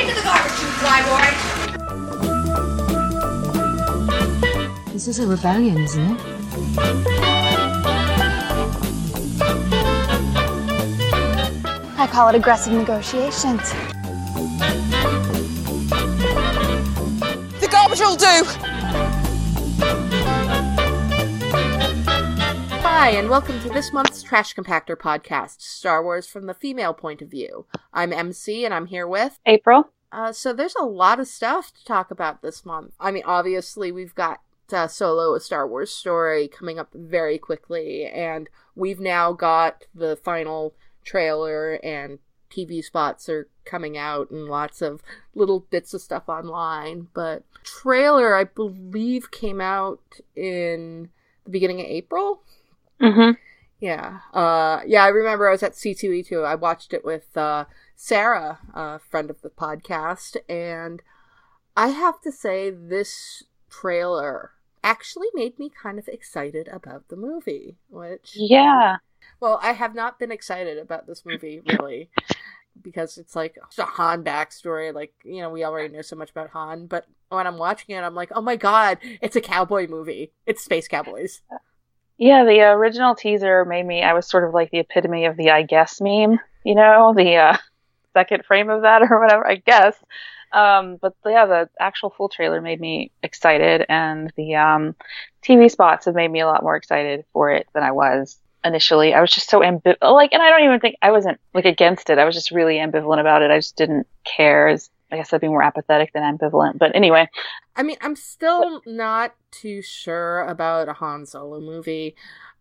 Into the garbage chute, Flyboy! This is a rebellion, isn't it? I call it aggressive negotiations. The garbage will do! Hi, and welcome to this month's Trash Compactor podcast, Star Wars from the female point of view. I'm MC, and I'm here with... April. So there's a lot of stuff to talk about this month. I mean, obviously, we've got Solo, A Star Wars Story coming up very quickly, and we've now got the final trailer, and TV spots are coming out, and lots of little bits of stuff online. But trailer, I believe, came out in the beginning of April? Mm-hmm. Yeah. I remember I was at C2E2. I watched it with Sarah, a friend of the podcast, and I have to say this trailer actually made me kind of excited about the movie, which... Yeah. Well, I have not been excited about this movie, really, because it's like it's a Han backstory. Like, you know, we already know so much about Han, but when I'm watching it, I'm like, oh my god, it's a cowboy movie. It's space cowboys. Yeah, the original teaser made me, I was sort of like the epitome of the I guess meme, you know, the second frame of that or whatever, I guess. But yeah, the actual full trailer made me excited, and the TV spots have made me a lot more excited for it than I was initially. I was just so and I don't even think I wasn't like against it. I was just really ambivalent about it. I just didn't care. I guess I'd be more apathetic than ambivalent. But anyway. I mean, I'm still not too sure about a Han Solo movie.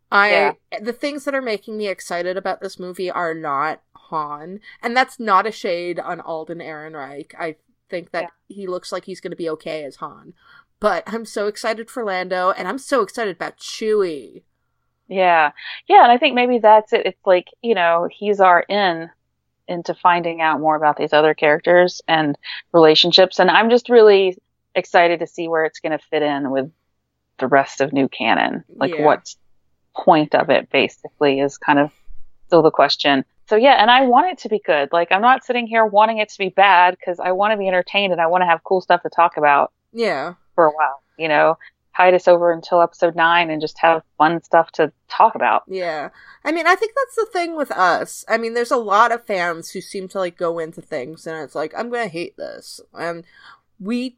The things that are making me excited about this movie are not Han, and that's not a shade on Alden Ehrenreich. I think that he looks like he's going to be okay as Han. But I'm so excited for Lando, and I'm so excited about Chewie. Yeah. Yeah, and I think maybe that's it. It's like, you know, he's our into finding out more about these other characters and relationships, and I'm just really excited to see where it's going to fit in with the rest of new canon. Like, what's point of it, basically, is kind of still the question. So yeah, and I want it to be good. Like, I'm not sitting here wanting it to be bad, because I want to be entertained and I want to have cool stuff to talk about for a while, you know. Hide us over until episode 9 and just have fun stuff to talk about. Yeah. I mean, I think that's the thing with us. I mean, there's a lot of fans who seem to, like, go into things and it's like, I'm gonna hate this. And we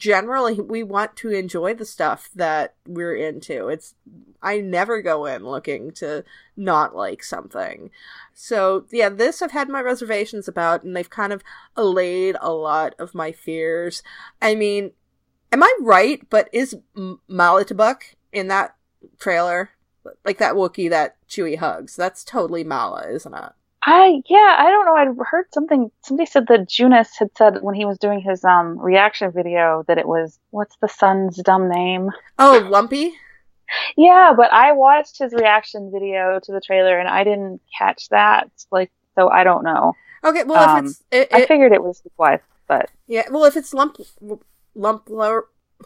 want to enjoy the stuff that we're into. I never go in looking to not like something. So, yeah, this I've had my reservations about, and they've kind of allayed a lot of my fears. I mean, am I right, but is Malatabuk in that trailer? Like that Wookiee that Chewie hugs. That's totally Mala, isn't it? I don't know. I heard somebody said that Junus had said when he was doing his reaction video that it was, what's the son's dumb name? Oh, Lumpy? Yeah, but I watched his reaction video to the trailer and I didn't catch that. Like, so I don't know. Okay, well, if it's... I figured it was his wife, but... Yeah, well, if it's Lumplower,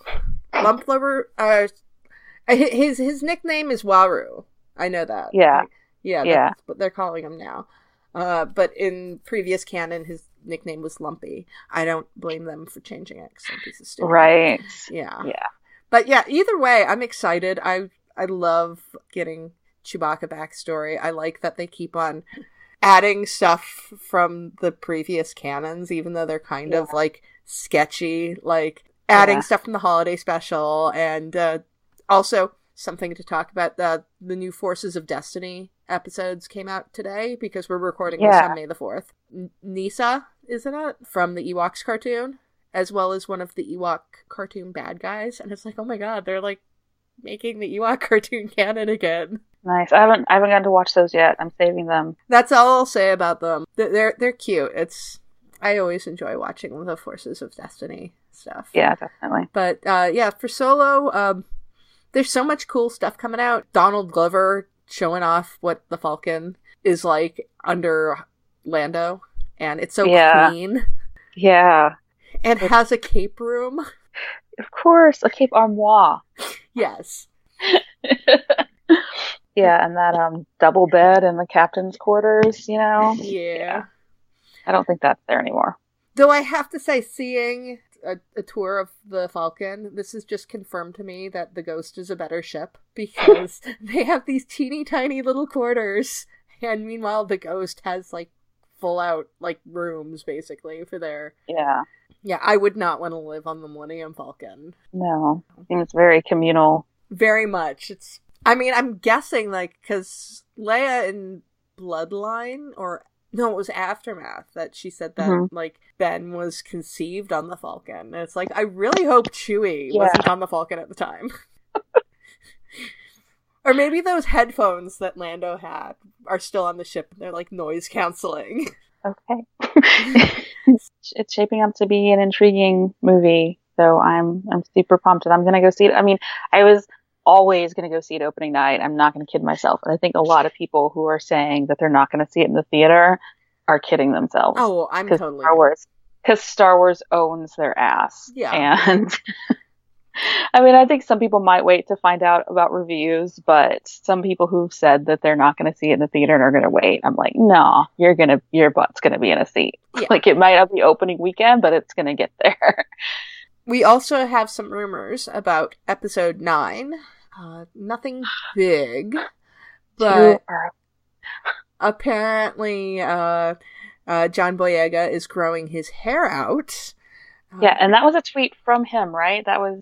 his nickname is Waru. I know that. Yeah. That's what they're calling him now. But in previous canon, his nickname was Lumpy. I don't blame them for changing it, because some piece of stupid. Right. Yeah. Yeah. But yeah, either way, I'm excited. I love getting Chewbacca backstory. I like that they keep on adding stuff from the previous canons, even though they're kind of, like, sketchy. Like, adding stuff from the holiday special, and also something to talk about. The new Forces of Destiny episodes came out today, because we're recording this on May the 4th. Nisa, isn't it? From the Ewoks cartoon, as well as one of the Ewok cartoon bad guys. And it's like, oh my god, they're like making the Ewok cartoon canon again. Nice. I haven't gotten to watch those yet. I'm saving them. That's all I'll say about them. They're cute. I always enjoy watching the Forces of Destiny stuff. Yeah, definitely. But for Solo, there's so much cool stuff coming out. Donald Glover showing off what the Falcon is like under Lando, and it's so clean. Yeah. And has a cape room. Of course, a cape armoire. Yes. Yeah, and that double bed in the captain's quarters, you know? Yeah. I don't think that's there anymore. Though I have to say, seeing a tour of the Falcon, this has just confirmed to me that the Ghost is a better ship, because they have these teeny tiny little quarters, and meanwhile the Ghost has, like, full out, like, rooms, basically, for their... Yeah. Yeah, I would not want to live on the Millennium Falcon. No. Seems very communal. Very much. I mean, I'm guessing, like, because Leia in Bloodline, or... No, it was Aftermath that she said that, like, Ben was conceived on the Falcon. And it's like, I really hope Chewie wasn't on the Falcon at the time. Or maybe those headphones that Lando had are still on the ship and they're, like, noise canceling. Okay. It's shaping up to be an intriguing movie, so I'm super pumped, and I'm going to go see it. I mean, I was always going to go see it opening night. I'm not going to kid myself. And I think a lot of people who are saying that they're not going to see it in the theater are kidding themselves. Oh, well, I'm totally... Because Star Wars owns their ass. Yeah. And I mean, I think some people might wait to find out about reviews, but some people who've said that they're not going to see it in the theater and are going to wait, I'm like, no, your butt's going to be in a seat. Yeah. Like, it might not be opening weekend, but it's going to get there. We also have some rumors about Episode 9. Nothing big, but apparently John Boyega is growing his hair out. Yeah, and that was a tweet from him, right? That was.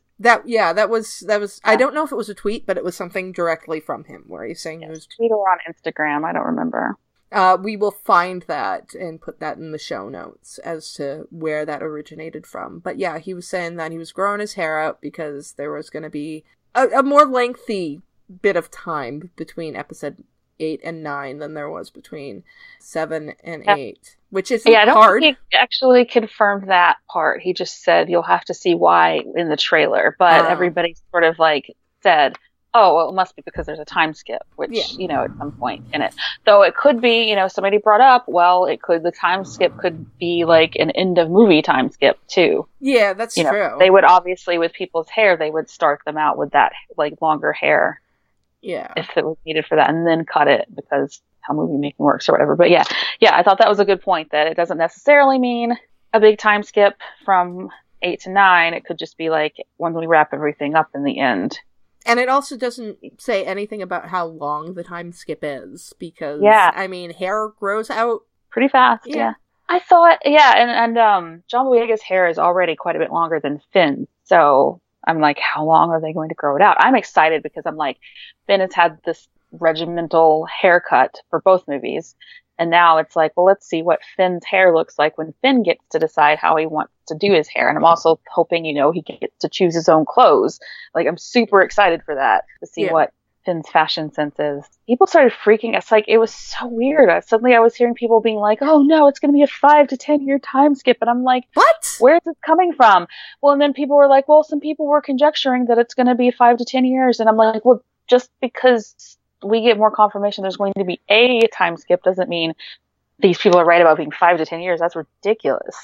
I don't know if it was a tweet, but it was something directly from him where he's saying it was tweet or on Instagram. I don't remember. We will find that and put that in the show notes as to where that originated from. But yeah, he was saying that he was growing his hair out because there was going to be a more lengthy bit of time between episode 8 and 9 than there was between 7 and 8, which is hard. I don't think he actually confirmed that part. He just said you'll have to see why in the trailer, but everybody sort of like said, oh, well, it must be because there's a time skip, which, at some point in it. Though it could be, somebody brought up, well, the time skip could be like an end of movie time skip too. Yeah, that's true. They would obviously, with people's hair, they would start them out with that like longer hair. Yeah. If it was needed for that, and then cut it because how movie making works or whatever. But yeah, I thought that was a good point, that it doesn't necessarily mean a big time skip from 8 to 9. It could just be like when we wrap everything up in the end. And it also doesn't say anything about how long the time skip is, because, I mean, hair grows out pretty fast, yeah. I thought, and John Boyega's hair is already quite a bit longer than Finn's, so I'm like, how long are they going to grow it out? I'm excited because I'm like, Finn has had this regimental haircut for both movies, and now it's like, well, let's see what Finn's hair looks like when Finn gets to decide how he wants to do his hair. And I'm also hoping, he gets to choose his own clothes. Like, I'm super excited for that, to see what Finn's fashion sense is. People started freaking. It's like, it was so weird. Suddenly I was hearing people being like, oh no, it's going to be a 5 to 10 year time skip. And I'm like, what? Where's this coming from? Well, and then people were like, well, some people were conjecturing that it's going to be 5 to 10 years. And I'm like, well, just because we get more confirmation there's going to be a time skip doesn't mean these people are right about being 5 to 10 years. That's ridiculous.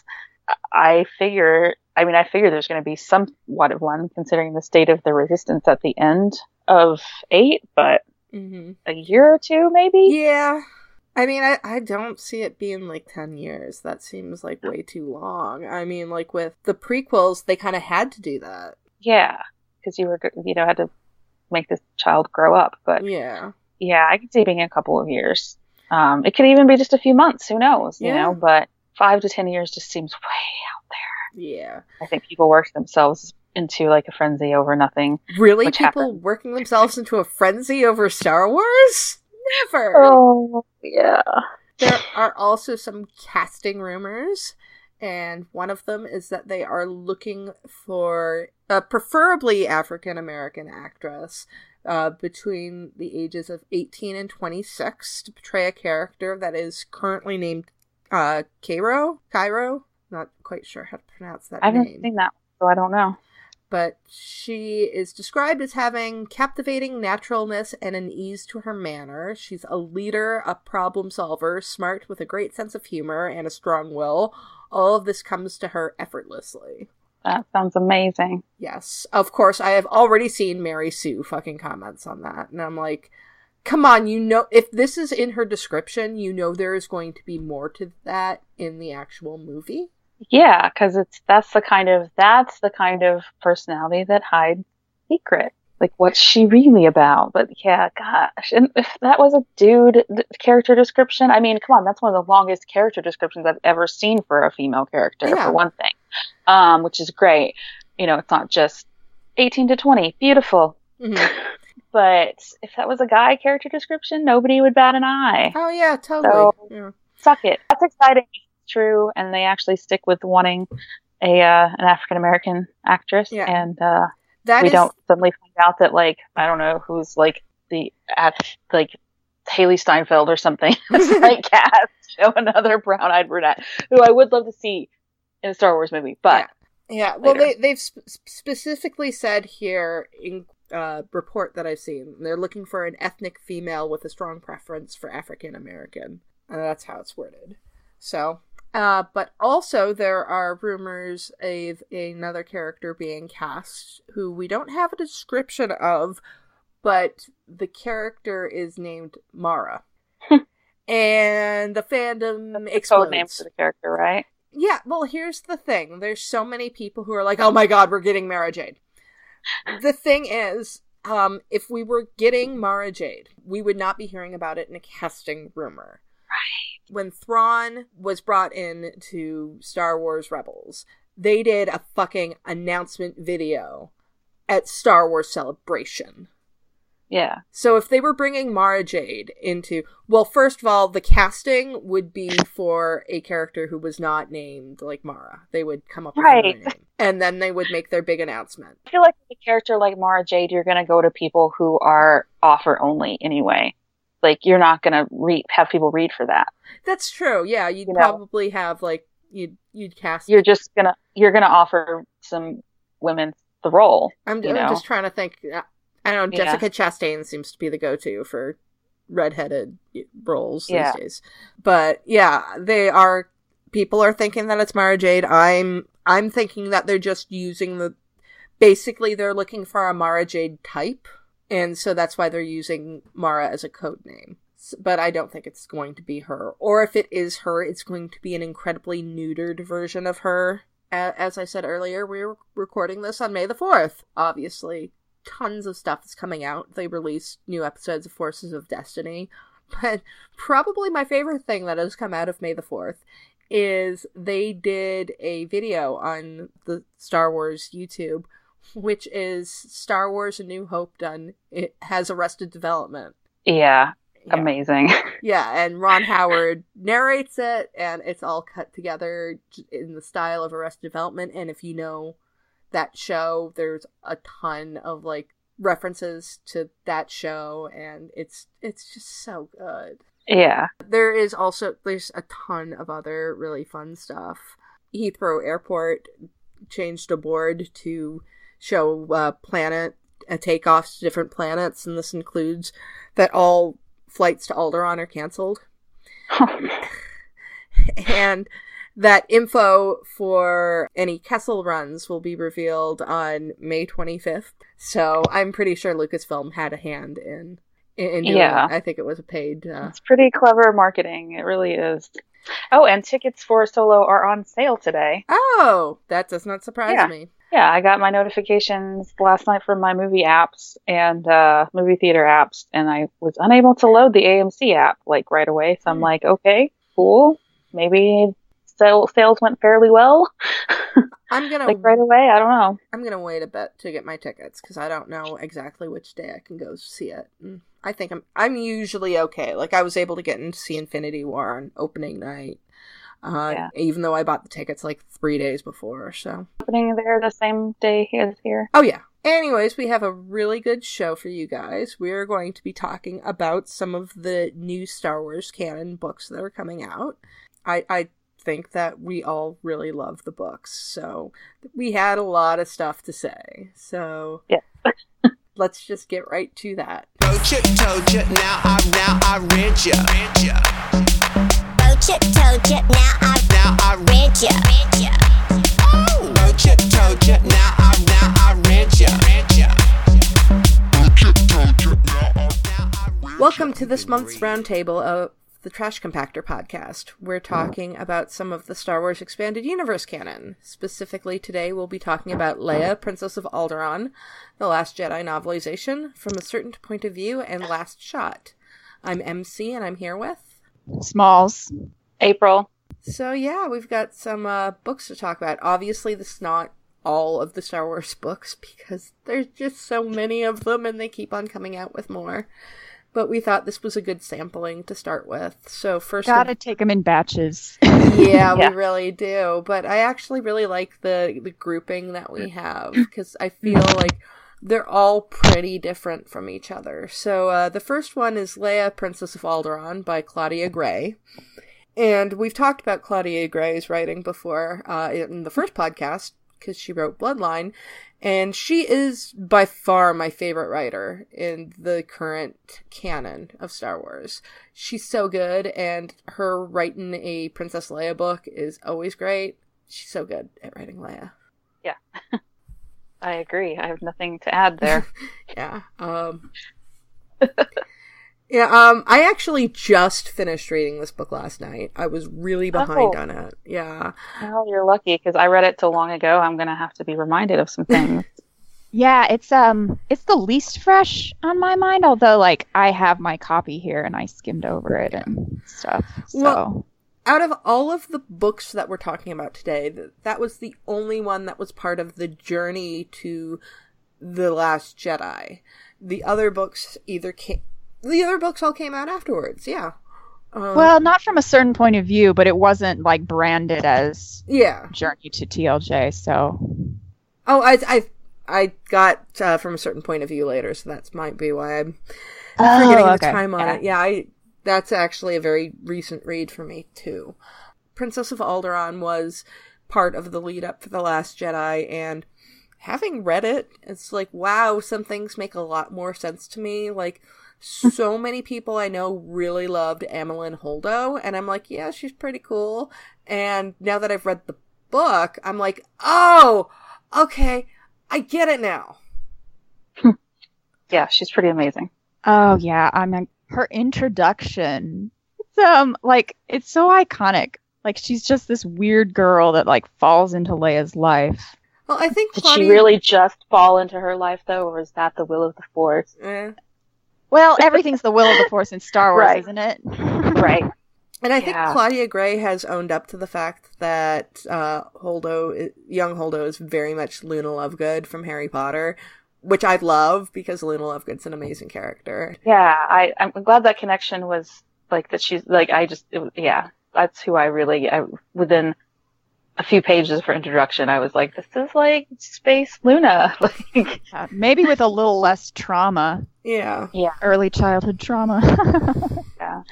I figure there's going to be somewhat of one, considering the state of the Resistance at the end of 8, but a year or two, maybe? Yeah. I mean, I don't see it being like 10 years. That seems like way too long. I mean, like with the prequels, they kind of had to do that. Yeah, because you had to make this child grow up, but yeah, I could see it being a couple of years. It could even be just a few months, who knows, you know, but 5 to 10 years just seems way out there. Yeah. I think people work themselves into like a frenzy over nothing. Really? People working themselves into a frenzy over Star Wars? Never. Oh, yeah. There are also some casting rumors, and one of them is that they are looking for a preferably African-American actress between the ages of 18 and 26 to portray a character that is currently named Cairo? Not quite sure how to pronounce that name. I haven't seen that, so I don't know. But she is described as having captivating naturalness and an ease to her manner. She's a leader, a problem solver, smart with a great sense of humor and a strong will. All of this comes to her effortlessly. That sounds amazing. Yes. Of course, I have already seen Mary Sue fucking comments on that. And I'm like, come on, if this is in her description, there is going to be more to that in the actual movie. Yeah, because that's the kind of personality that hides secret. Like, what's she really about? But yeah, gosh, and if that was a dude character description, I mean, come on, that's one of the longest character descriptions I've ever seen for a female character, for one thing, which is great. You know, it's not just 18 to 20, beautiful. Mm-hmm. But if that was a guy character description, nobody would bat an eye. Oh yeah, totally. So, yeah. Suck it. That's exciting. It's true, and they actually stick with wanting an African American actress, and don't suddenly find out that, like, I don't know who's like like Haley Steinfeld or something. Like, cast show another brown-eyed brunette who I would love to see in a Star Wars movie, but yeah. Well, they've specifically said here in report that I've seen, they're looking for an ethnic female with a strong preference for African American. That's how it's worded. So, but also there are rumors of another character being cast who we don't have a description of, but the character is named Mara. And the fandom explodes. Code name for the character, right? Yeah, well, here's the thing. There's so many people who are like, oh my god, we're getting Mara Jade. The thing is, if we were getting Mara Jade, we would not be hearing about it in a casting rumor. Right. When Thrawn was brought in to Star Wars Rebels, they did a fucking announcement video at Star Wars Celebration. Yeah. So if they were bringing Mara Jade into... Well, first of all, the casting would be for a character who was not named, like, Mara. They would come up with another name. And then they would make their big announcement. I feel like with a character like Mara Jade, you're going to go to people who are offer only anyway. Like, you're not going to have people read for that. That's true. Yeah, you'd probably have, like, you'd cast... You're gonna offer some women the role. I'm just trying to think... I don't know, Jessica Chastain seems to be the go-to for redheaded roles these days. But yeah, people are thinking that it's Mara Jade. I'm thinking that they're just using basically they're looking for a Mara Jade type, and so that's why they're using Mara as a code name. But I don't think it's going to be her. Or if it is her, it's going to be an incredibly neutered version of her. As I said earlier, we're recording this on May the 4th, obviously. Tons of stuff is coming out. They released new episodes of Forces of Destiny. But probably my favorite thing that has come out of May the 4th is they did a video on the Star Wars YouTube, which is Star Wars A New Hope done. It has Arrested Development. Yeah. Amazing. Yeah, and Ron Howard narrates it, and it's all cut together in the style of Arrested Development. And if you know that show, there's a ton of, like, references to that show, and it's just so good. Yeah. There's a ton of other really fun stuff. Heathrow Airport changed a board to show takeoffs to different planets, and this includes that all flights to Alderaan are canceled. And that info for any Kessel runs will be revealed on May 25th. So I'm pretty sure Lucasfilm had a hand in doing that. I think it was a paid... It's pretty clever marketing. It really is. Oh, and tickets for Solo are on sale today. Oh, that does not surprise me. Yeah, I got my notifications last night from my movie apps and movie theater apps, and I was unable to load the AMC app, like, right away. So I'm like, okay, cool. Maybe... sales went fairly well. I'm gonna right away. I don't know. I'm gonna wait a bit to get my tickets because I don't know exactly which day I can go see it. I think I'm usually okay. Like, I was able to get in to see Infinity War on opening night, even though I bought the tickets like 3 days before. So opening there the same day as here. Oh yeah. Anyways, we have a really good show for you guys. We're going to be talking about some of the new Star Wars canon books that are coming out. I think that we all really love the books, so we had a lot of stuff to say. So let's just get right to that. Told you, now I read ya. Told you, now I read ya. Oh, told you, now I read ya. Welcome to this month's roundtable of the Trash Compactor podcast. We're talking about some of the Star Wars Expanded Universe canon. Specifically today, we'll be talking about Leia, Princess of Alderaan, The Last Jedi novelization, From a Certain Point of View, and Last Shot. I'm MC, and I'm here with... Smalls. April. So yeah, we've got some books to talk about. Obviously, this is not all of the Star Wars books, because there's just so many of them, and they keep on coming out with more. But we thought this was a good sampling to start with. So first, Gotta take them in batches. Yeah, Yeah. we really do. But I actually really like the grouping that we have, because I feel like they're all pretty different from each other. So the first one is Leia, Princess of Alderaan by Claudia Gray. And we've talked about Claudia Gray's writing before in the first podcast, because she wrote Bloodline. And she is by far my favorite writer in the current canon of Star Wars. She's so good, and her writing a Princess Leia book is always great. She's so good at writing Leia. Yeah. I agree. I have nothing to add there. Yeah. I actually just finished reading this book last night. I was really behind on it. Yeah. Well, you're lucky, because I read it so long ago. I'm going to have to be reminded of some things. Yeah, it's the least fresh on my mind, although like I have my copy here and I skimmed over it and stuff. So Well, out of all of the books that we're talking about today, that was the only one that was part of the journey to The Last Jedi. The other books all came out afterwards, yeah. well, not from a certain point of view, but it wasn't like branded as Yeah. Journey to TLJ, so Oh, I got From a Certain Point of View later, so that might be why I'm forgetting the time on it. Yeah, that's actually a very recent read for me, too. Princess of Alderaan was part of the lead-up for The Last Jedi, and having read it, it's like, wow, some things make a lot more sense to me. Like, so many people I know really loved Amilyn Holdo, and I'm like, yeah, she's pretty cool. And now that I've read the book, I'm like, oh, okay, I get it now. Yeah, she's pretty amazing. oh yeah, I mean her introduction. It's like it's so iconic. Like she's just this weird girl that like falls into Leia's life. Well, I think Did Claudia... she really just fall into her life, though, or was that the will of the Force? Well, everything's the will of the Force in Star Wars, Right. isn't it? Right. And I think Yeah. Claudia Gray has owned up to the fact that young Holdo is very much Luna Lovegood from Harry Potter, which I love because Luna Lovegood's an amazing character. Yeah, I'm glad that connection was like that. She's like, that's who I really, within a few pages of her introduction, I was like, this is like Space Luna. Like, Maybe with a little less trauma, Yeah. early childhood trauma. yeah.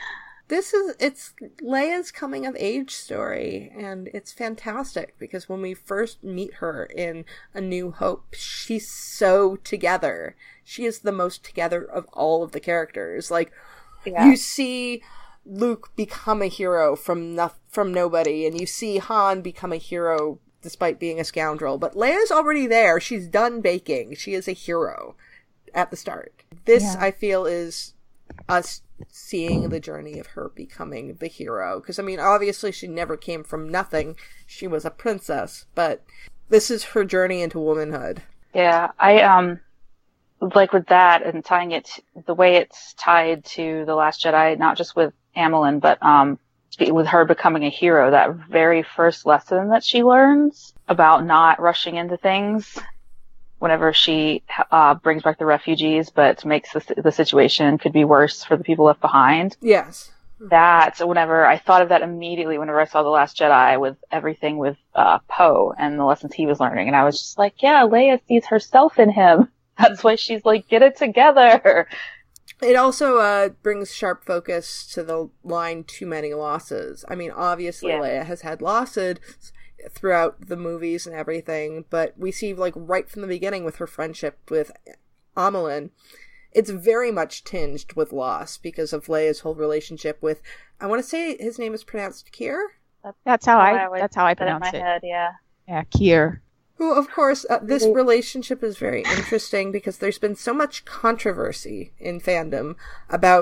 It's Leia's coming of age story, and it's fantastic because when we first meet her in A New Hope, she's so together. She is the most together of all of the characters. Like, you see Luke become a hero from nobody, and you see Han become a hero despite being a scoundrel. But Leia's already there. She's done baking. She is a hero at the start. This, I feel, is us seeing the journey of her becoming the hero. Because, I mean, obviously she never came from nothing. She was a princess. But this is her journey into womanhood. Yeah, I like with that and tying it the way it's tied to The Last Jedi, not just with Amilyn, but with her becoming a hero. That very first lesson that she learns about not rushing into things whenever she brings back the refugees, but makes the situation could be worse for the people left behind. Yes. That, whenever I thought of that immediately whenever I saw The Last Jedi with everything with Poe and the lessons he was learning. And I was just like, yeah, Leia sees herself in him. That's why she's like, get it together. It also brings sharp focus to the line "too many losses." I mean, obviously Leia has had losses throughout the movies and everything, but we see, like, right from the beginning with her friendship with Amilyn, it's very much tinged with loss because of Leia's whole relationship with, I want to say his name is pronounced Kier? That's how I put pronounce in my it. head, yeah. Yeah, Kier. Who, of course, this relationship is very interesting because there's been so much controversy in fandom about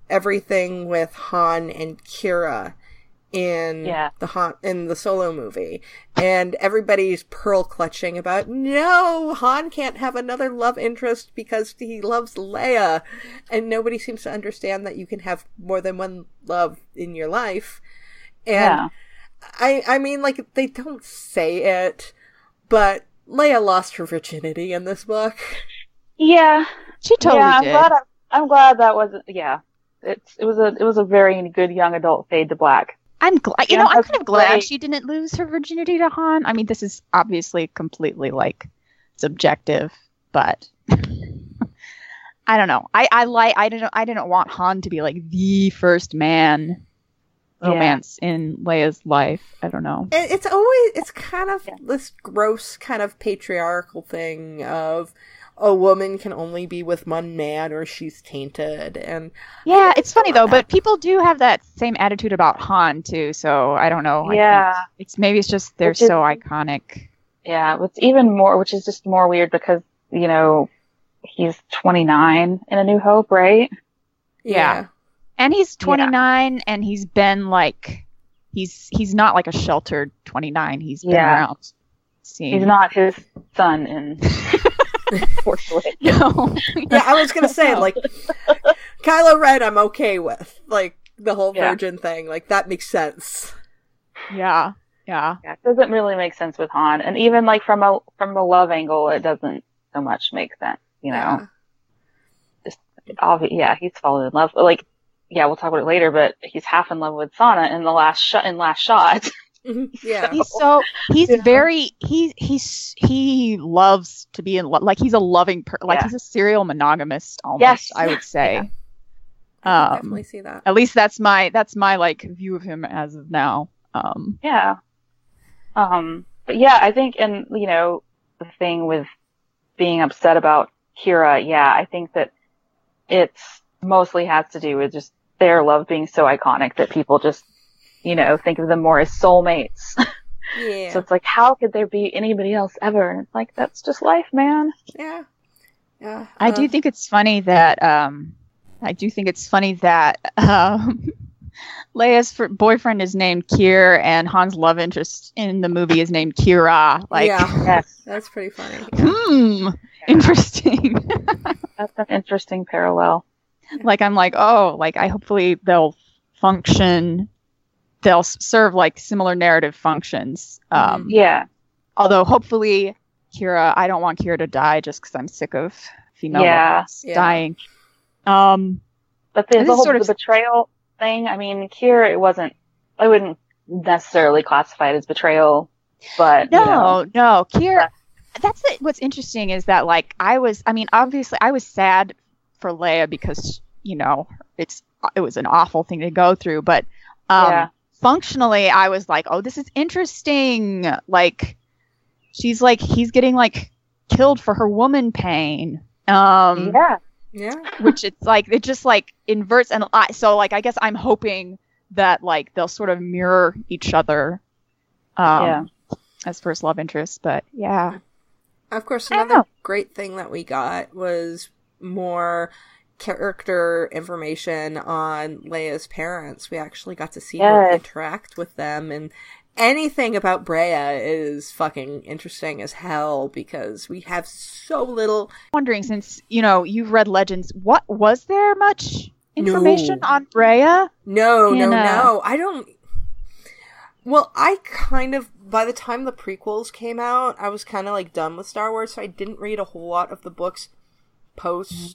everything with Han and Kira in the Solo movie, and everybody's pearl clutching about, no, Han can't have another love interest because he loves Leia, and nobody seems to understand that you can have more than one love in your life. And I mean, like, they don't say it, but Leia lost her virginity in this book. Yeah, She totally did. I'm glad that wasn't. Yeah, it was a very good young adult fade to black. I'm glad. Yeah, I'm kind of glad great. she didn't lose her virginity to Han. I mean, this is obviously completely like subjective, but I don't know. I didn't want Han to be like the first man romance in Leia's life. I don't know. It's kind of this gross kind of patriarchal thing of a woman can only be with one man or she's tainted. And yeah, it's funny though, but people do have that same attitude about Han too, so I don't know. Yeah. I think it's just they're so iconic. Yeah, which is just more weird because, you know, he's 29 in A New Hope, right? Yeah. And he's 29 and he's been like he's not like a sheltered 29. He's been around. He's not his son in Force Awakens. No. Yeah, I was gonna say, like, Kylo Ren I'm okay with. Like, the whole virgin thing. Like, that makes sense. Yeah. It doesn't really make sense with Han. And even, like, from a love angle, it doesn't so much make sense, you know? Just, he's fallen in love. Like, we'll talk about it later, but he's half in love with Sana in the last shot. Yeah. He loves to be in love. Like, he's a loving he's a serial monogamist almost, Yes. I would say. Yeah. I can definitely see that. At least that's my like view of him as of now. But yeah, I think, and you know, the thing with being upset about Kira, I think that it's mostly has to do with just their love being so iconic that people just, you know, think of them more as soulmates. Yeah. So it's like, how could there be anybody else ever? And it's like, that's just life, man. Yeah. Yeah. I do think it's funny that Leia's boyfriend is named Kier and Han's love interest in the movie is named Kira. Like, yes, that's pretty funny. Interesting. That's an interesting parallel. Like, I'm like, oh, like, hopefully they'll serve like similar narrative functions. Although hopefully I don't want Kira to die just because I'm sick of female lovers dying. But the whole the betrayal thing, I mean, Kira, I wouldn't necessarily classify it as betrayal, but no, Kira, that's it. What's interesting is that, like, obviously I was sad for Leia because, you know, it was an awful thing to go through, but functionally I was like, oh, this is interesting. Like, she's like, he's getting like killed for her woman pain. Which it's like, it just like inverts, and so like I guess I'm hoping that like they'll sort of mirror each other as first love interests. But of course, another great thing that we got was more character information on Leia's parents. We actually got to see her interact with them, and anything about Breya is fucking interesting as hell because we have so little. Wondering, since, you know, you've read Legends, what was there much information on Breya? No. I don't. Well, I kind of, by the time the prequels came out, I was kind of like done with Star Wars, so I didn't read a whole lot of the books post.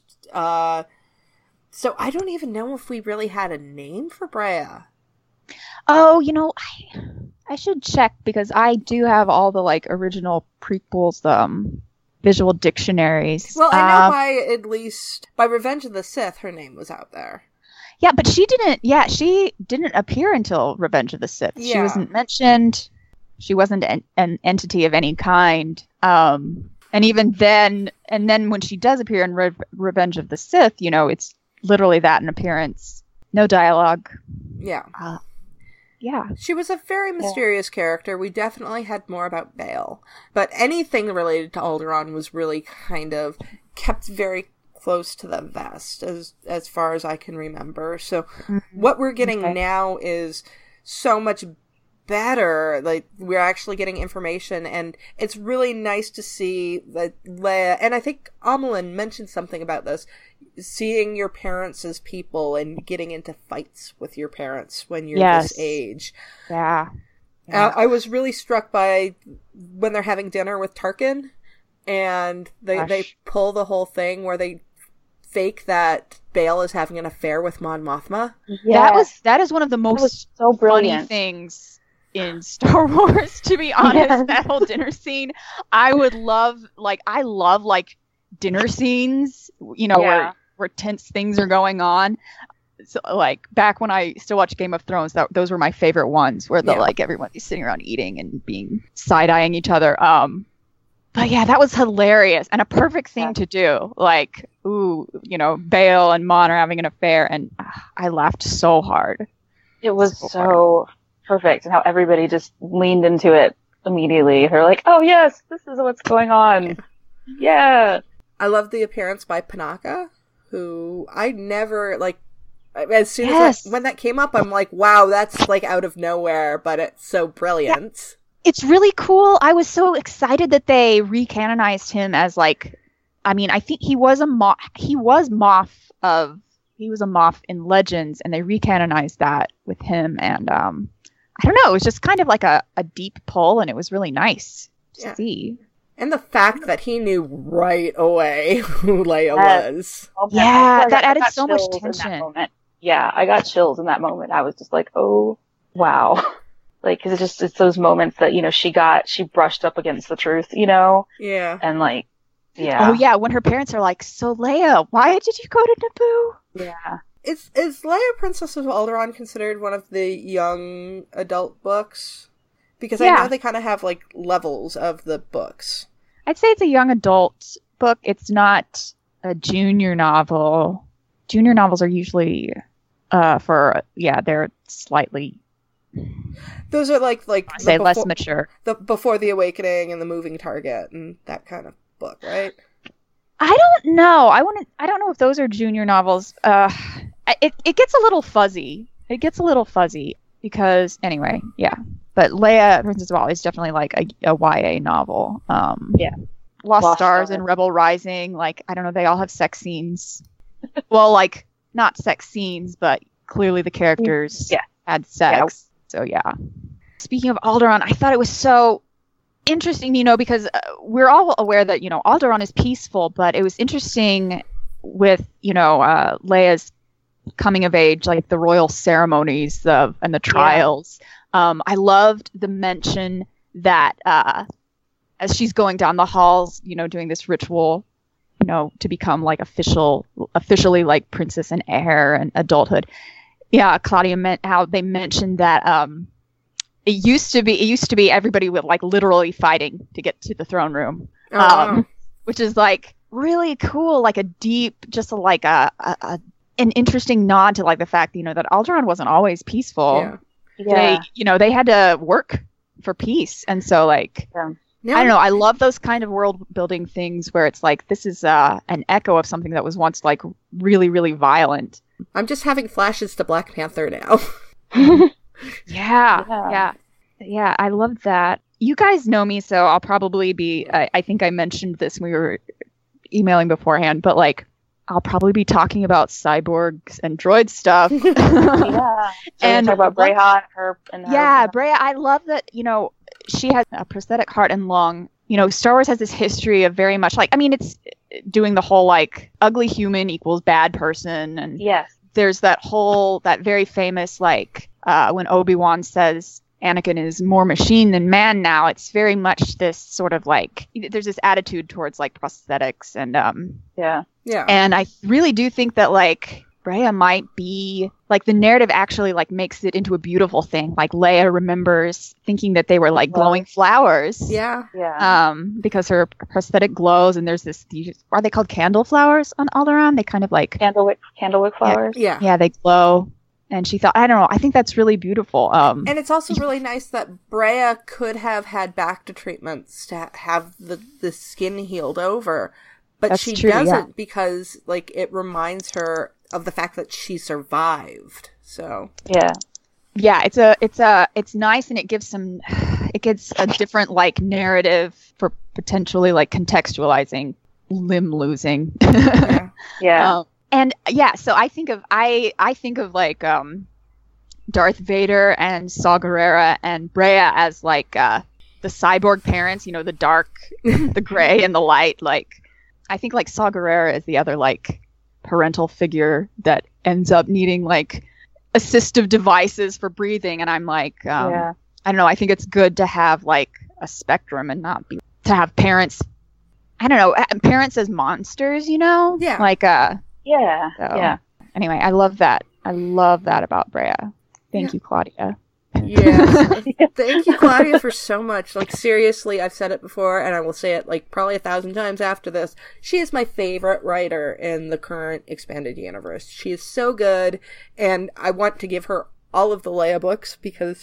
So I don't even know if we really had a name for Breya. Oh, you know, I should check because I do have all the like original prequels, visual dictionaries. Well, I know by Revenge of the Sith, her name was out there. Yeah, but she didn't appear until Revenge of the Sith. Yeah. She wasn't mentioned. She wasn't an entity of any kind. And even then, when she does appear in Revenge of the Sith, you know, it's literally that, an appearance, no dialogue. Yeah. Yeah. She was a very mysterious character. We definitely had more about Bail. But anything related to Alderaan was really kind of kept very close to the vest as far as I can remember. So what we're getting now is so much better. Like, we're actually getting information, and it's really nice to see that Leia, and I think Amelin mentioned something about this, seeing your parents as people and getting into fights with your parents when you're this age. Yeah. I was really struck by when they're having dinner with Tarkin, and they pull the whole thing where they fake that Bail is having an affair with Mon Mothma. That is one of the most so funny things in Star Wars, to be honest. That whole dinner scene, I love dinner scenes, where tense things are going on. So, like, back when I still watched Game of Thrones, those were my favorite ones, where everyone's sitting around eating and being side-eyeing each other. But yeah, that was hilarious and a perfect thing to do. Like, Bail and Mon are having an affair, and I laughed so hard. It was so perfect, and how everybody just leaned into it immediately. They're like, "Oh yes, this is what's going on." Yeah. I love the appearance by Panaka, who I never as soon as when that came up, I'm like, wow, that's like out of nowhere, but it's so brilliant. Yeah. It's really cool. I was so excited that they recanonized him as I think he was a Moff in Legends, and they recanonized that with him, and I don't know, it was just kind of like a deep pull, and it was really nice to see. And the fact that he knew right away who Leia was. Yeah, that added so much tension. Yeah, I got chills in that moment. I was just like, oh, wow. Like, 'cause it's those moments that, she brushed up against the truth, Yeah. And yeah. Oh yeah, when her parents are like, "So Leia, why did you go to Naboo?" Yeah. Is Leia Princess of Alderaan considered one of the young adult books? Because I know they kind of have levels of the books. I'd say it's a young adult book. It's not a junior novel. Junior novels are usually they're slightly. Those are like say less mature. The Before the Awakening and the Moving Target and that kind of book, right? I don't know. I don't know if those are junior novels. It gets a little fuzzy. Because anyway, yeah. But Leia, Princess of All, is definitely like a YA novel. Lost Stars and Rebel Rising, I don't know, they all have sex scenes. Well, not sex scenes, but clearly the characters had sex. So yeah. Speaking of Alderaan, I thought it was so interesting, because we're all aware that, Alderaan is peaceful, but it was interesting with, Leia's coming of age, the royal ceremonies and the trials. I loved the mention that as she's going down the halls, doing this ritual, to become officially princess and heir and adulthood. Yeah, Claudia meant how they mentioned that it used to be everybody would literally fighting to get to the throne room, which is really cool, a deep, just an interesting nod to the fact that Alderaan wasn't always peaceful. Yeah. They had to work for peace, and so I don't know, I love those kind of world building things where it's this is an echo of something that was once really, really violent. I'm just having flashes to Black Panther now. Yeah, I love that. You guys know me, so I'll probably be, I think I mentioned this when we were emailing beforehand, but I'll probably be talking about cyborgs and droid stuff. Yeah. And talk about Breha and her. Breha, I love that, she has a prosthetic heart and lung. Star Wars has this history of very much it's doing the whole ugly human equals bad person, and there's that very famous when Obi-Wan says Anakin is more machine than man now. It's very much this sort of there's this attitude towards prosthetics and and I really do think that Breha might be the narrative actually makes it into a beautiful thing. Leia remembers thinking that they were glowing flowers. Because her prosthetic glows, and there's are they called candle flowers on Alderaan? They kind of candlewick flowers. Yeah, they glow. And she thought, I don't know, I think that's really beautiful. And it's also really nice that Breha could have had back to treatments to have the skin healed over. But That's she true, does yeah. it because, like, it reminds her of the fact that she survived. So Yeah. Yeah, it's nice, and it gives a different like narrative for potentially like contextualizing limb losing. yeah. Yeah. And yeah, so I think of like Darth Vader and Saw Gerrera and Brea as like the cyborg parents, you know, the dark, the gray and the light. Like I think like Saw Gerrera is the other like parental figure that ends up needing like assistive devices for breathing, and I'm like Yeah. I don't know, I think it's good to have like a spectrum and not be to have parents, I don't know, parents as monsters, you know? Yeah. Like Yeah. So- Yeah. anyway, I love that about Brea. Thank you, Claudia. Yeah. Thank you, Claudia, for so much. Like, seriously, I've said it before, and I will say it, like, probably 1,000 times after this. She is my favorite writer in the current expanded universe. She is so good, and I want to give her all of the Leia books because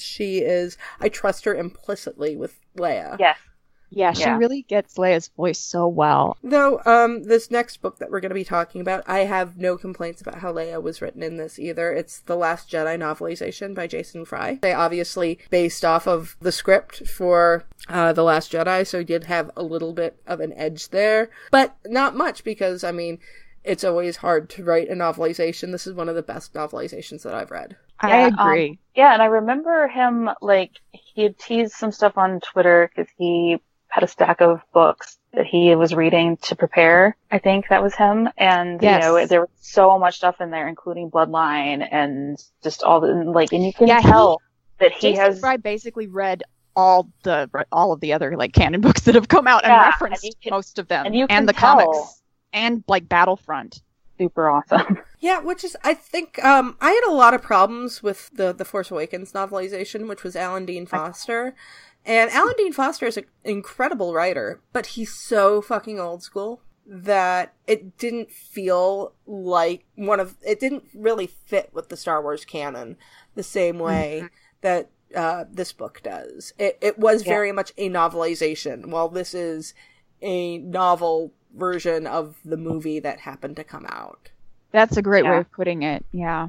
I trust her implicitly with Leia. Yes. Yeah, she Yeah. really gets Leia's voice so well. Though, this next book that we're going to be talking about, I have no complaints about how Leia was written in this either. It's The Last Jedi novelization by Jason Fry. They obviously based off of the script for The Last Jedi, so he did have a little bit of an edge there, but not much because, I mean, it's always hard to write a novelization. This is one of the best novelizations that I've read. I Yeah, agree. Yeah, and I remember him, like, he had teased some stuff on Twitter because he had a stack of books that he was reading to prepare. I think that was him. And, Yes. you know, there was so much stuff in there, including Bloodline and just all the, like, and you can Yeah, tell that he Jason has, Fry basically read all of the other like canon books that have come out and Yeah, referenced and you can- most of them, and you can the tell. comics and like Battlefront. super awesome. Yeah, which is, I think, I had a lot of problems with the Force Awakens novelization, which was Alan Dean Foster. And Alan Dean Foster is an incredible writer, but he's so fucking old school that it didn't feel like it didn't really fit with the Star Wars canon the same way that this book does. It was very much a novelization, while this is a novel version of the movie that happened to come out. That's a great way Yeah. of putting it. Yeah.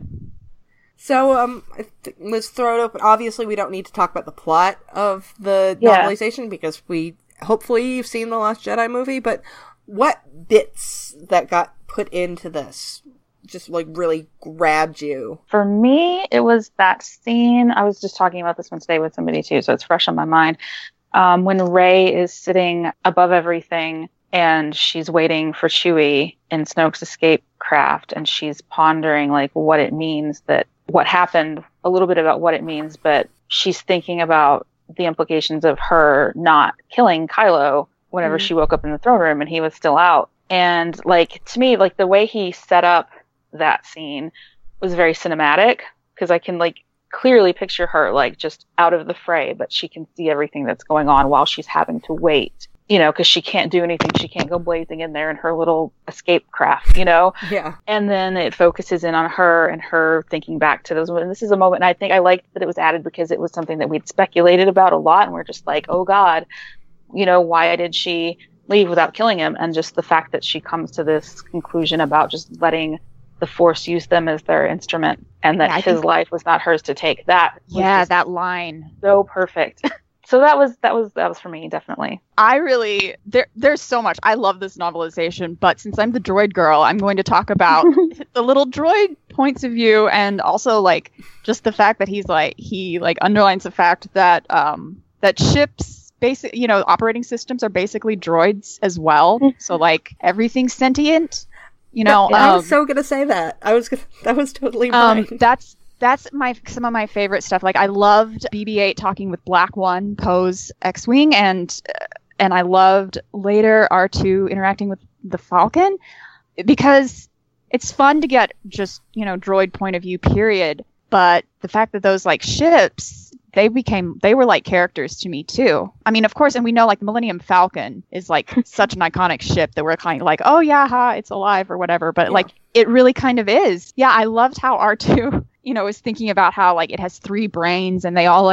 So, let's throw it open. Obviously, we don't need to talk about the plot of the Yeah. novelization because hopefully you've seen the Last Jedi movie, but what bits that got put into this just, like, really grabbed you? For me, it was that scene. I was just talking about this one today with somebody too, so it's fresh on my mind. When Rey is sitting above everything and she's waiting for Chewie in Snoke's escape craft, and she's pondering like what it means, that what happened, a little bit about what it means, but she's thinking about the implications of her not killing Kylo whenever she woke up in the throne room and he was still out. And like, to me, like the way he set up that scene was very cinematic, because I can like clearly picture her like just out of the fray, but she can see everything that's going on while she's having to wait, you know, because she can't do anything. She can't go blazing in there in her little escape craft, you know? Yeah. And then it focuses in on her and her thinking back to those. And this is a moment, and I think I liked that it was added because it was something that we'd speculated about a lot. And we're just like, oh God, you know, why did she leave without killing him? And just the fact that she comes to this conclusion about just letting the Force use them as their instrument, and that Yeah, I his think- life was not hers to take. That was Yeah, just that line. so perfect. So that was for me, definitely. I really there's so much. I love this novelization, but since I'm the droid girl, I'm going to talk about the little droid points of view, and also like just the fact that he underlines the fact that that ships basic, you know, operating systems are basically droids as well. So like everything's sentient, you know. I was so gonna say that. That was totally mine. That's some of my favorite stuff. Like I loved BB-8 talking with Black One, Poe's X-wing, and I loved later R2 interacting with the Falcon, because it's fun to get just, you know, droid point of view, period. But the fact that those like ships, they were like characters to me too. I mean, of course, and we know like the Millennium Falcon is like such an iconic ship that we're kind of like, oh yeah, it's alive or whatever. But like it really kind of is. Yeah, I loved how R2, you know, is thinking about how like it has 3 brains and they all like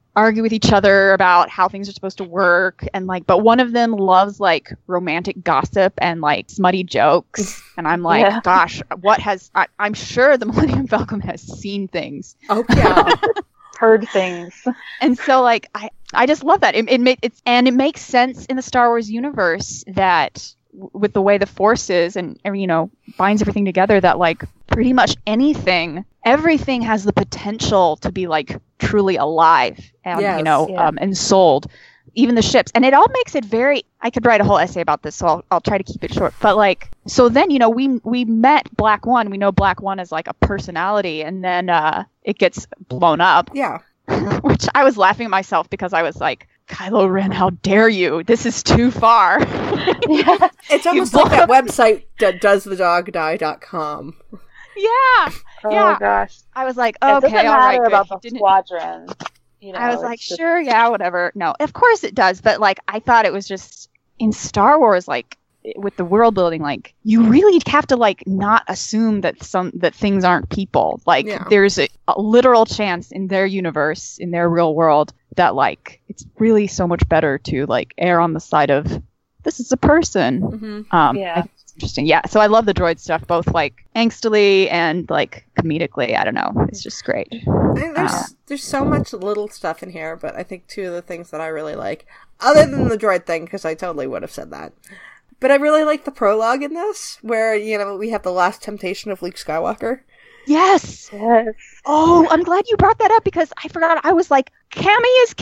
argue with each other about how things are supposed to work, and like, but one of them loves like romantic gossip and like smutty jokes, and I'm like, Yeah. gosh, I'm sure the Millennium Falcon has seen things, Oh yeah. Heard things. and so like I just love that. It makes sense in the Star Wars universe that with the way the Force is and binds everything together, that like pretty much everything has the potential to be like truly alive and Yes. and sold, even the ships. And it all makes it very, I could write a whole essay about this, so I'll try to keep it short. But like, so then we met Black One. We know Black One is like a personality, and then it gets blown up. Yeah. Which I was laughing at myself because I was like, Kylo Ren, how dare you? This is too far. It's almost blow like that up- website doesthedogdie.com. Yeah. Oh Yeah. gosh. I was like, It okay, doesn't all right, matter good. about He the didn't- squadron. I was it's like, just- sure, yeah, whatever. No, of course it does. But like, I thought it was just in Star Wars, like with the world building, like you really have to like not assume that things aren't people. Like Yeah. there's a literal chance in their universe, in their real world, that like it's really so much better to like err on the side of this is a person. Mm-hmm. Yeah. I think it's interesting. Yeah. So I love the droid stuff, both like angstily and like comedically. I don't know. It's just great. I think there's so much little stuff in here, but I think two of the things that I really like, other than the droid thing, because I totally would have said that, but I really like the prologue in this, where we have the last temptation of Luke Skywalker. Yes. Yes. Oh, I'm glad you brought that up because I forgot. I was like, Cammy is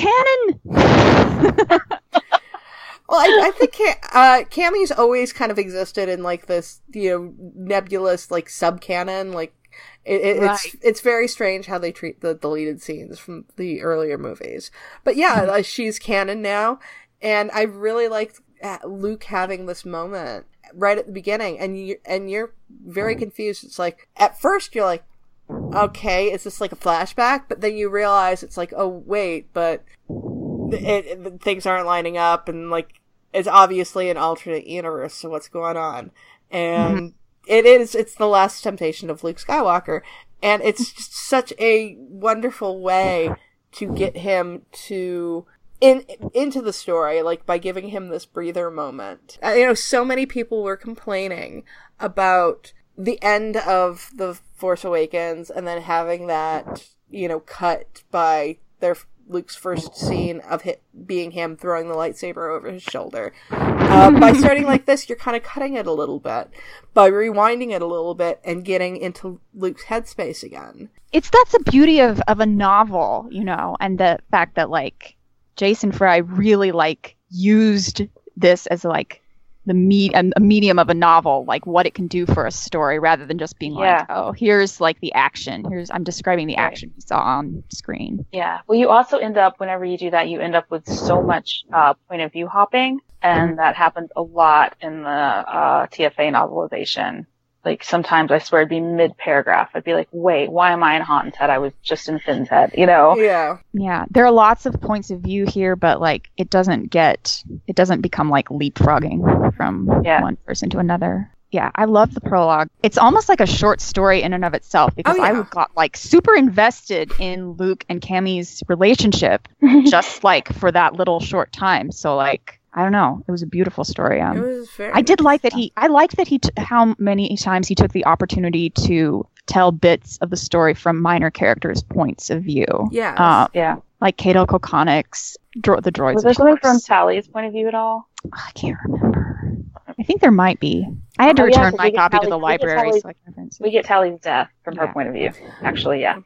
canon. Well, I think Cammy's always kind of existed in like this, nebulous like sub-canon. Like Right. it's very strange how they treat the deleted scenes from the earlier movies. But yeah, she's canon now, and I really liked Luke having this moment right at the beginning, and you're very confused. It's like at first you're like, okay, is this like a flashback? But then you realize it's like, oh wait, but things aren't lining up, and like it's obviously an alternate universe. So what's going on? And it's the last temptation of Luke Skywalker, and it's just such a wonderful way to get him to into the story, like by giving him this breather moment. So many people were complaining about the end of The Force Awakens and then having that, cut by Luke's first scene of being him throwing the lightsaber over his shoulder. By starting like this, you're kind of cutting it a little bit, by rewinding it a little bit and getting into Luke's headspace again. That's the beauty of a novel, and the fact that like Jason Fry really like used this as like a medium of a novel, like what it can do for a story, rather than just being like, oh, here's like the action. I'm describing the action we saw on screen. Yeah. Well, you also end up, whenever you do that, you end up with so much point of view hopping, and that happens a lot in the TFA novelization. Like sometimes I swear it'd be mid-paragraph. I'd be like, wait, why am I in Han's head? I was just in Finn's head, Yeah. Yeah, there are lots of points of view here, but like it doesn't become like leapfrogging from one person to another. Yeah, I love the prologue. It's almost like a short story in and of itself, because I got like super invested in Luke and Cammy's relationship just like for that little short time. So like, I don't know, it was a beautiful story. It was very. I did like that I liked that how many times he took the opportunity to tell bits of the story from minor characters' points of view. Yeah. Yeah. Like Cato Kokonix, the droids. Was there of something course. from Tally's point of view at all? I can't remember. I think there might be. I had to return my copy to the library, so I can reference it. We get Tally's death from her point of view. Actually, yeah.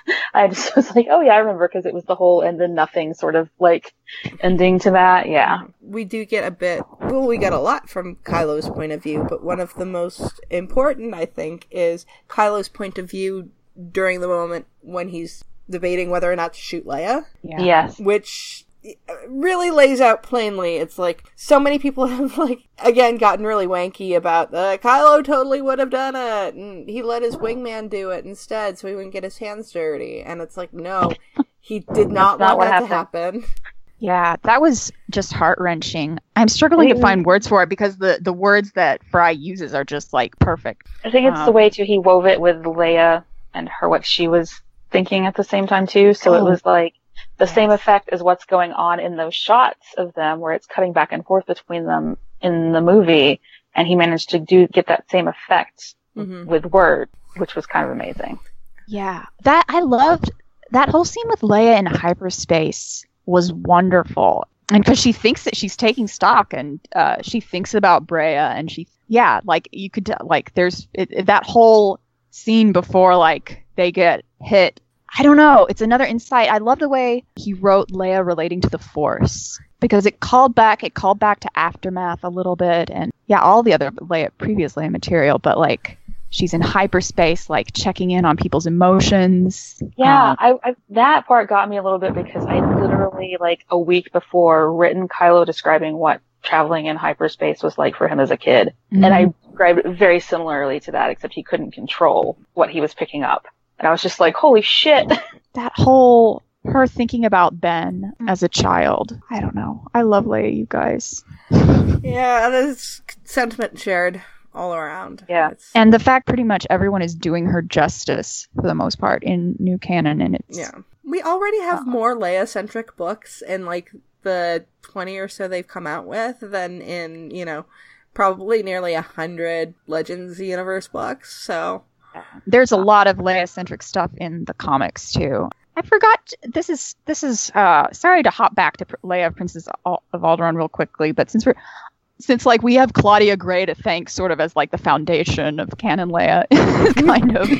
I just was like, oh yeah, I remember, because it was the whole and then nothing sort of like ending to that. Yeah. We do get we get a lot from Kylo's point of view, but one of the most important, I think, is Kylo's point of view during the moment when he's debating whether or not to shoot Leia. Yeah. Yes. Which really lays out plainly. It's like so many people have like again gotten really wanky about Kylo totally would have done it, and he let his wingman do it instead so he wouldn't get his hands dirty. And it's like, no, he did not want that to happen. Yeah, that was just heart-wrenching. I'm struggling to find words for it because the words that Fry uses are just like perfect. I think it's the way too he wove it with Leia and what she was thinking at the same time too. So it was like the same effect as what's going on in those shots of them where it's cutting back and forth between them in the movie. And he managed to get that same effect with word, which was kind of amazing. Yeah, that I loved that whole scene with Leia in hyperspace was wonderful. And because she thinks that she's taking stock, and she thinks about Brea, and like you could like there's that whole scene before like they get hit. I don't know. It's another insight. I love the way he wrote Leia relating to the Force because it called back to Aftermath a little bit, and all the other previous Leia material, but like she's in hyperspace, like checking in on people's emotions. Yeah, I that part got me a little bit because I literally like a week before written Kylo describing what traveling in hyperspace was like for him as a kid, and I described it very similarly to that, except he couldn't control what he was picking up. And I was just like, holy shit. That whole, her thinking about Ben as a child. I don't know. I love Leia, you guys. Yeah, there's sentiment shared all around. Yeah. And the fact pretty much everyone is doing her justice for the most part in new canon. And it's... Yeah. We already have more Leia-centric books in, like, the 20 or so they've come out with than in, probably nearly 100 Legends Universe books, so... There's a lot of Leia-centric stuff in the comics too. I forgot. This is. Sorry to hop back to Leia, Princess of Alderaan, real quickly, but since like we have Claudia Gray to thank, sort of as like the foundation of canon Leia, kind of.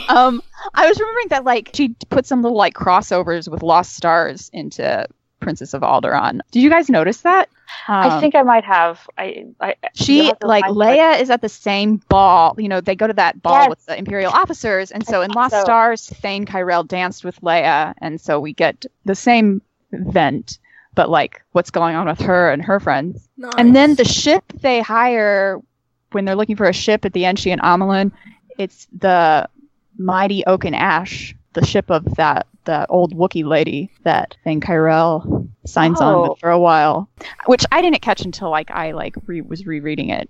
I was remembering that like she put some little like crossovers with Lost Stars into Princess of Alderaan. Did you guys notice that? I think I might have. She like Leia is at the same ball. They go to that ball with the Imperial officers, and so in Lost Stars, Thane Kyrell danced with Leia, and so we get the same event, but like what's going on with her and her friends. Nice. And then the ship they hire when they're looking for a ship at the Enshi and Amelin, it's the Mighty Oak and Ash, the ship of the old Wookiee lady that Thane Kyrell signs on with for a while, which I didn't catch until like I was rereading it.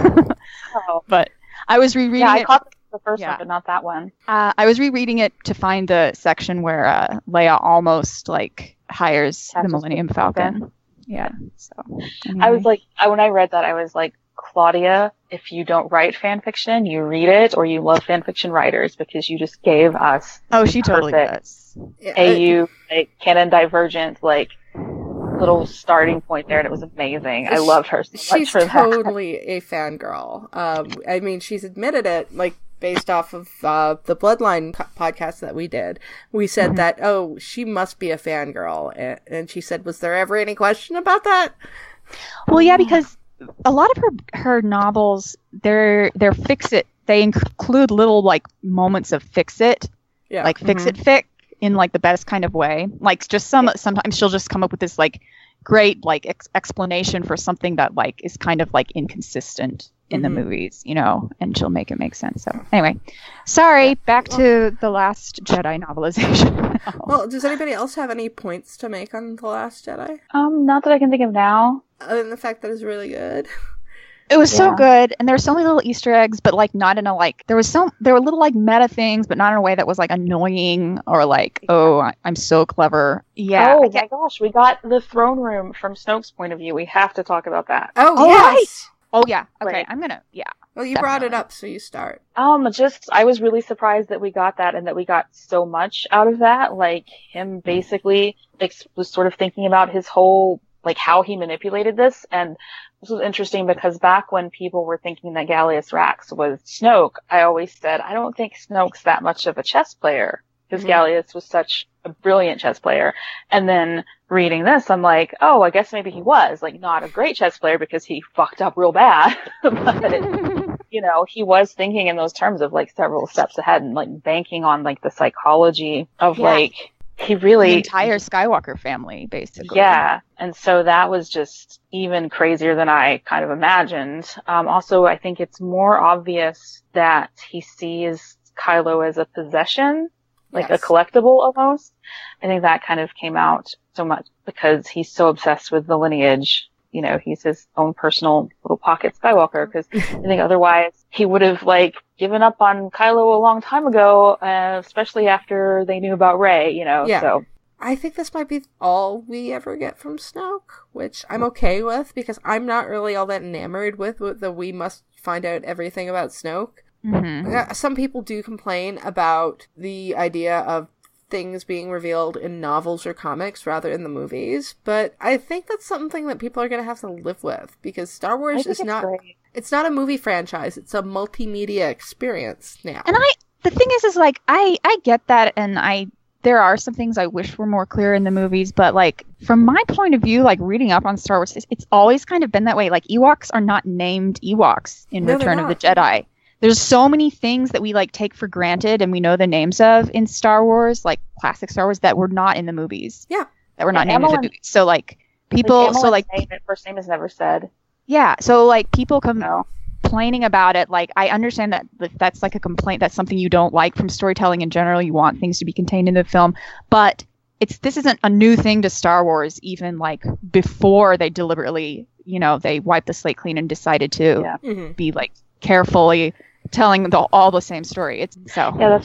But I was rereading it. I caught the first one, but not that one. I was rereading it to find the section where Leia almost like hires the Millennium Falcon. Yeah. So anyway. I was like, when I read that, I was like, Claudia, if you don't write fan fiction, you read it, or you love fan fiction writers, because you just gave us she totally does. AU like canon divergent like little starting point there, and it was amazing. I loved her so much she's for that. She's totally a fangirl. I mean, she's admitted it, like based off of the Bloodline podcast that we did. We said that she must be a fangirl, and she said, "Was there ever any question about that?" Well, yeah, because a lot of her novels, they're fix it. They include little like moments of fix it, like fix it fic in like the best kind of way. Like just sometimes she'll just come up with this like great like explanation for something that like is kind of like inconsistent in the movies, and she'll make it make sense. So anyway, sorry, back to The Last Jedi novelization. Well, does anybody else have any points to make on The Last Jedi? Not that I can think of now. Other than the fact that it's really good. It was so good, and there were so many little Easter eggs, but like not in a like there were little like meta things, but not in a way that was like annoying or like I'm so clever. Yeah. Oh my gosh, we got the throne room from Snoke's point of view. We have to talk about that. Oh yes. Right. Oh yeah. Okay, Right. I'm gonna Well, you brought it up, so you start. I was really surprised that we got that and that we got so much out of that. Like him basically was sort of thinking about his whole like how he manipulated this. And this was interesting because back when people were thinking that Gallius Rax was Snoke, I always said, I don't think Snoke's that much of a chess player because Gallius was such a brilliant chess player. And then reading this, I'm like, oh, I guess maybe he was like not a great chess player because he fucked up real bad. But, he was thinking in those terms of like several steps ahead and like banking on like the psychology of like, he really the entire Skywalker family, basically. Yeah. And so that was just even crazier than I kind of imagined. Also, I think it's more obvious that he sees Kylo as a possession, like a collectible almost. I think that kind of came out so much because he's so obsessed with the lineage. He's his own personal little pocket Skywalker, because I think otherwise he would have like given up on Kylo a long time ago, especially after they knew about Rey, So I think this might be all we ever get from Snoke, which I'm okay with because I'm not really all that enamored with the we must find out everything about Snoke. Mm-hmm. Some people do complain about the idea of things being revealed in novels or comics rather than the movies, but I think that's something that people are going to have to live with because Star Wars is not great. It's not a movie franchise, it's a multimedia experience now. And the thing is like I get that, and there are some things I wish were more clear in the movies, but like from my point of view, like reading up on Star Wars, it's always kind of been that way. Like Ewoks are not named Ewoks in Return of the Jedi. There's so many things that we like take for granted and we know the names of in Star Wars, like classic Star Wars, that were not in the movies. Yeah. That were not named in the movies. So like people, first name is never said. Yeah. So like people complaining about it. Like I understand that that's like a complaint. That's something you don't like from storytelling in general. You want things to be contained in the film, but this isn't a new thing to Star Wars. Even like before they deliberately, they wiped the slate clean and decided to be like carefully telling all the same story. That's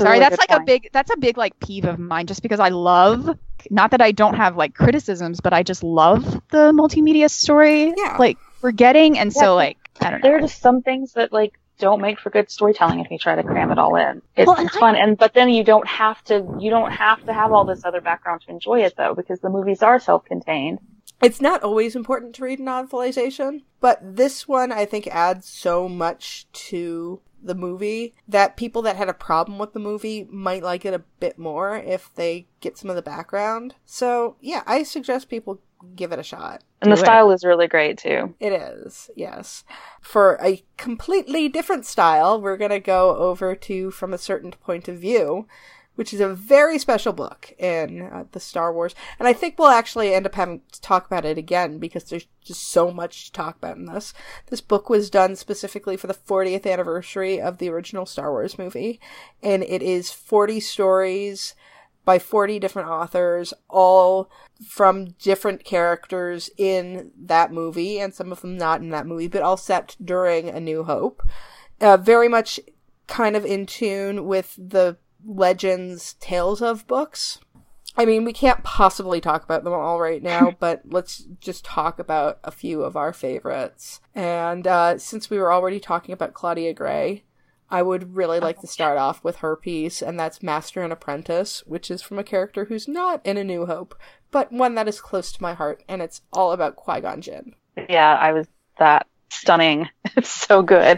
a big like peeve of mine, just because I love, not that I don't have like criticisms, but I just love the multimedia story like we're getting, and so like I don't know. There are just some things that like don't make for good storytelling if you try to cram it all in. It's fun, but then you don't have to have all this other background to enjoy it though, because the movies are self-contained. It's not always important to read novelization, but this one I think adds so much to the movie that people that had a problem with the movie might like it a bit more if they get some of the background. So yeah, I suggest people give it a shot. And the style is really great too. It is, yes. For a completely different style, we're going to go over to From a Certain Point of View, which is a very special book in the Star Wars. And I think we'll actually end up having to talk about it again because there's just so much to talk about in this. This book was done specifically for the 40th anniversary of the original Star Wars movie. And it is 40 stories by 40 different authors, all from different characters in that movie, and some of them not in that movie, but all set during A New Hope. Very much kind of in tune with the Legends Tales of books. I mean, we can't possibly talk about them all right now, but let's just talk about a few of our favorites. And since we were already talking about Claudia Gray, I would really like to start off with her piece, and that's Master and Apprentice, which is from a character who's not in A New Hope, but one that is close to my heart, and it's all about Qui-Gon Jinn. Yeah, that stunning. It's so good.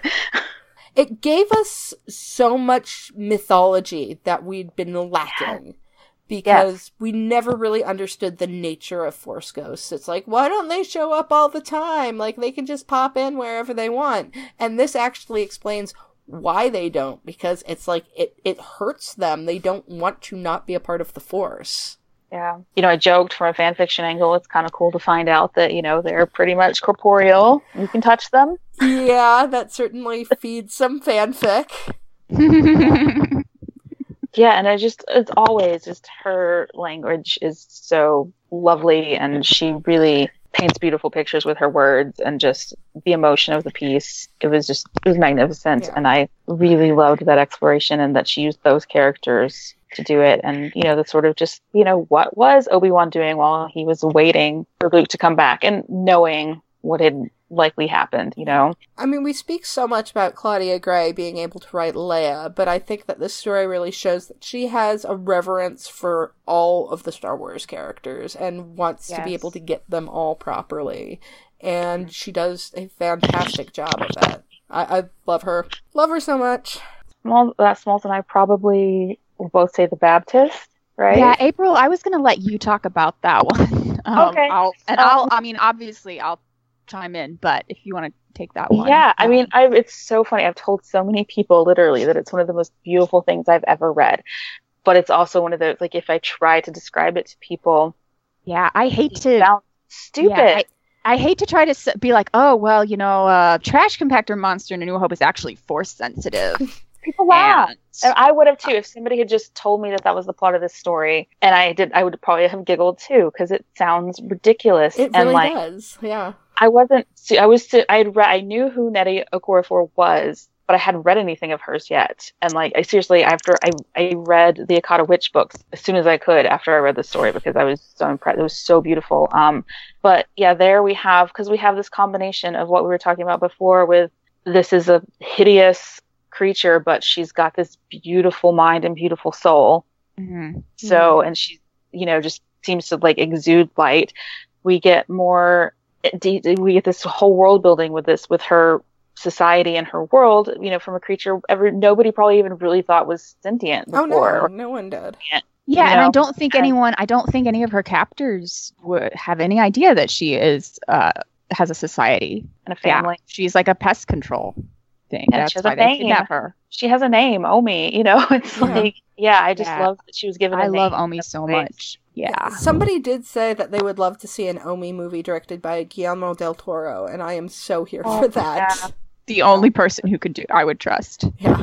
It gave us so much mythology that we'd been lacking. Because we never really understood the nature of Force ghosts. It's like, why don't they show up all the time? Like, they can just pop in wherever they want. And this actually explains why they don't, because it's like it hurts them. They don't want to not be a part of the Force. Yeah. I joked from a fan fiction angle, it's kind of cool to find out that, they're pretty much corporeal. You can touch them. Yeah, that certainly feeds some fanfic. Yeah, and it's always just her language is so lovely, and she really paints beautiful pictures with her words, and just the emotion of the piece. It was magnificent, and I really loved that exploration and that she used those characters to do it. And, the sort of just, what was Obi-Wan doing while he was waiting for Luke to come back and knowing what had likely happened, I mean, we speak so much about Claudia Gray being able to write Leia, but I think that this story really shows that she has a reverence for all of the Star Wars characters and wants to be able to get them all properly. And she does a fantastic job of that. I love her. Love her so much. Smalls and I probably will both say the Baptist, right? Yeah, April, I was going to let you talk about that one. Okay. I'll chime in, but if you want to take that one. Yeah, I mean, it's so funny. I've told so many people literally that it's one of the most beautiful things I've ever read. But it's also one of those, like, if I try to describe it to people, I hate to sound stupid. Yeah, I hate to try to be like, oh, well, trash compactor monster in A New Hope is actually force sensitive. People laugh. And I would have too if somebody had just told me that was the plot of this story, and I would probably have giggled too, because it sounds ridiculous. It really does. Yeah. I knew who Nnedi Okorafor was, but I hadn't read anything of hers yet. And like, I seriously, after I read the Akata Witch books as soon as I could after I read the story, because I was so impressed. It was so beautiful. But yeah, there we have, because we have this combination of what we were talking about before with, this is a hideous creature, but she's got this beautiful mind and beautiful soul. Mm-hmm. So, and she, you know, just seems to like exude light. We get more, we get this whole world building with her society and her world, you know, from a creature nobody probably even really thought was sentient before. Oh no one did. Yeah, and know? I don't think any of her captors would have any idea that she is has a society and a family. Yeah, she's like a pest control thing. Yeah, That's she has why a they name. kidnap her. She has a name, Omi. You know, it's like, I just love that she was given a name. I love Omi so much. Yeah. Somebody did say that they would love to see an Omi movie directed by Guillermo del Toro, and I am so here for that. Yeah. The only person who could I would trust. Yeah.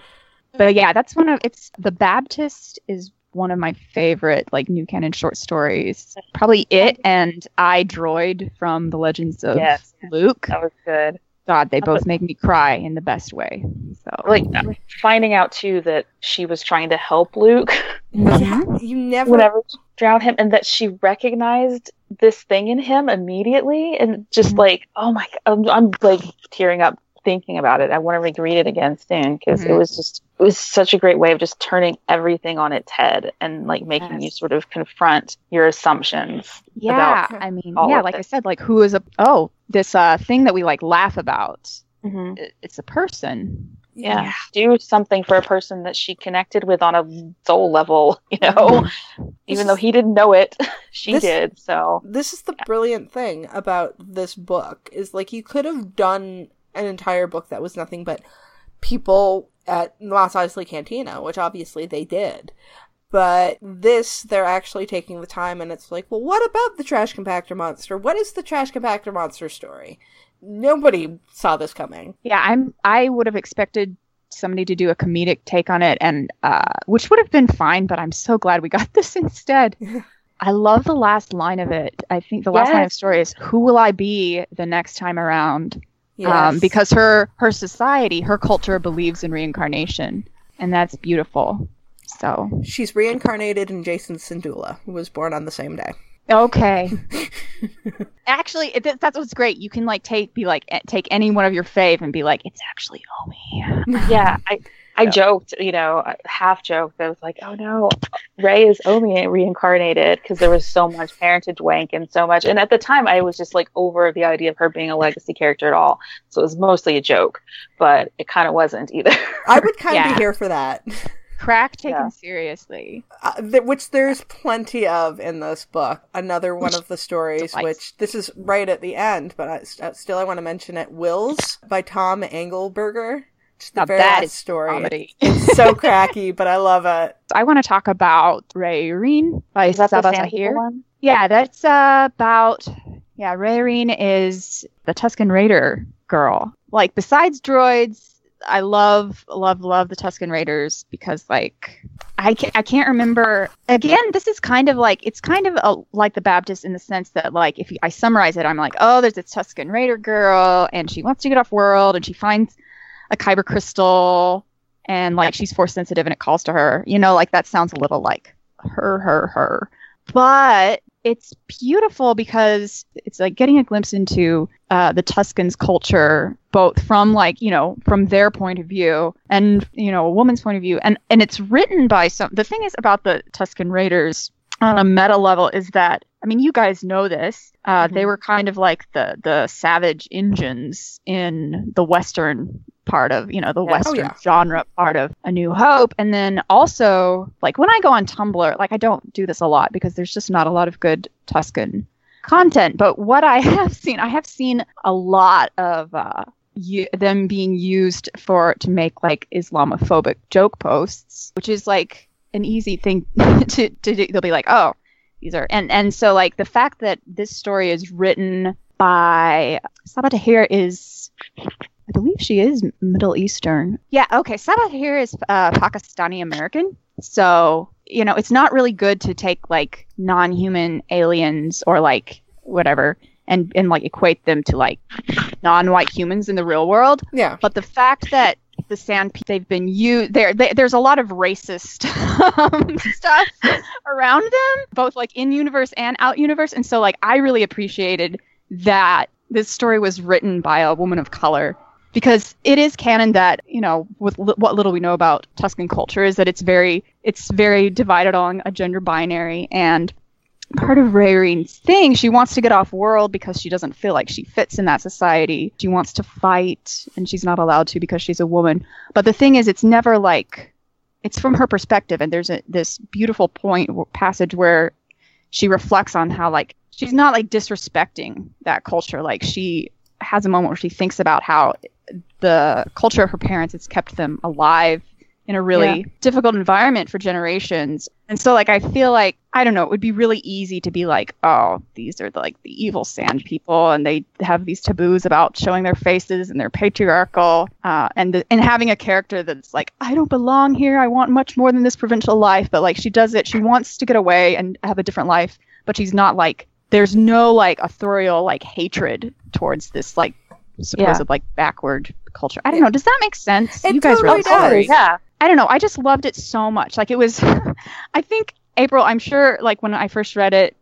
But yeah, that's The Baptist is one of my favorite like new canon short stories. Probably it and I Droid from The Legends of Luke. That was good. God, they both make me cry in the best way. So like finding out too that she was trying to help Luke. Yeah, you never drown him, and that she recognized this thing in him immediately, and just like, oh my God, I'm like tearing up thinking about it. I want to read it again soon, because it was such a great way of just turning everything on its head and like making you sort of confront your assumptions. Yeah, about I mean, like I said, like, who is this thing that we like laugh about? It's a person. Yeah, do something for a person that she connected with on a soul level, you know, even though he didn't know it, she did. So this is the brilliant thing about this book, is like, you could have done an entire book that was nothing but people at Mos Eisley Cantina, which obviously they did. But they're actually taking the time, and it's like, well, what about the Trash Compactor Monster? What is the Trash Compactor Monster story? Nobody saw this coming. Yeah, I would have expected somebody to do a comedic take on it, and which would have been fine, but I'm so glad we got this instead. I love the last line of it. I think the last line of the story is, who will I be the next time around? Yes. Because her society, her culture believes in reincarnation, and that's beautiful. So she's reincarnated in Jason Syndulla, who was born on the same day. Okay. Actually, that's what's great. You can like take any one of your fave and be like, it's actually Omi. Yeah, I joked, you know, half joked. I was like, oh no, Rey is Omi reincarnated, because there was so much parentage wank and so much. And at the time, I was just like over the idea of her being a legacy character at all. So it was mostly a joke, but it kind of wasn't either. I would kind of be here for that. Crack taken seriously. Which there's plenty of in this book. Another one of the stories, which this is right at the end, but I want to mention it. Wills by Tom Engelberger. Now that is story. Comedy. It's so cracky, but I love it. I want to talk about Rhaeryn by Sabaa Tahir. Yeah, that's about Rhaeryn is the Tusken Raider girl. Like, besides droids, I love the Tusken Raiders, because like I can't remember. Again, this is kind of like, it's kind of like the Baptist in the sense that, like, if I summarize it, I'm like, oh, there's this Tusken Raider girl, and she wants to get off world, and she finds a kyber crystal, and like she's force sensitive, and it calls to her. You know, like, that sounds a little like her. But it's beautiful because it's like getting a glimpse into the Tuskens' culture, both from like, you know, from their point of view and, you know, a woman's point of view. And it's written by the thing is about the Tusken Raiders on a meta level is that, I mean, you guys know this. They were kind of like the savage Injuns in the Western part of, you know, the Western genre part of A New Hope. And then also, like, when I go on Tumblr, like, I don't do this a lot because there's just not a lot of good Tusken content. But what I have seen a lot of them being used to make like Islamophobic joke posts, which is like an easy thing to do. They'll be like, oh, these are, and so like the fact that this story is written by Sabaa Tahir is, I believe she is Middle Eastern. Yeah, okay. Sabaa Tahir is Pakistani American. So, you know, it's not really good to take like non-human aliens or like whatever and like equate them to like non-white humans in the real world. Yeah. But the fact that the sand they've been used there's a lot of racist stuff around them, both like in universe and out universe. And so like I really appreciated that this story was written by a woman of color, because it is canon that, you know, with what little we know about Tuscan culture is that it's very divided along a gender binary. And part of Rayarene's thing, she wants to get off world because she doesn't feel like she fits in that society. She wants to fight, and she's not allowed to because she's a woman. But the thing is, it's never like, it's from her perspective. And there's this beautiful passage where she reflects on how like she's not like disrespecting that culture. Like she has a moment where she thinks about how the culture of her parents has kept them alive in a really difficult environment for generations. And so like I feel like, I don't know, it would be really easy to be like, oh, these are like the evil sand people, and they have these taboos about showing their faces, and they're patriarchal, and having a character that's like, I don't belong here, I want much more than this provincial life. But like she does it, she wants to get away and have a different life, but she's not like, there's no like authorial like hatred towards this like supposed like backward culture. I don't know. Does that make sense? It You guys totally read the story. does. Yeah. I don't know. I just loved it so much. Like it was, I think, April, I'm sure like when we first read it,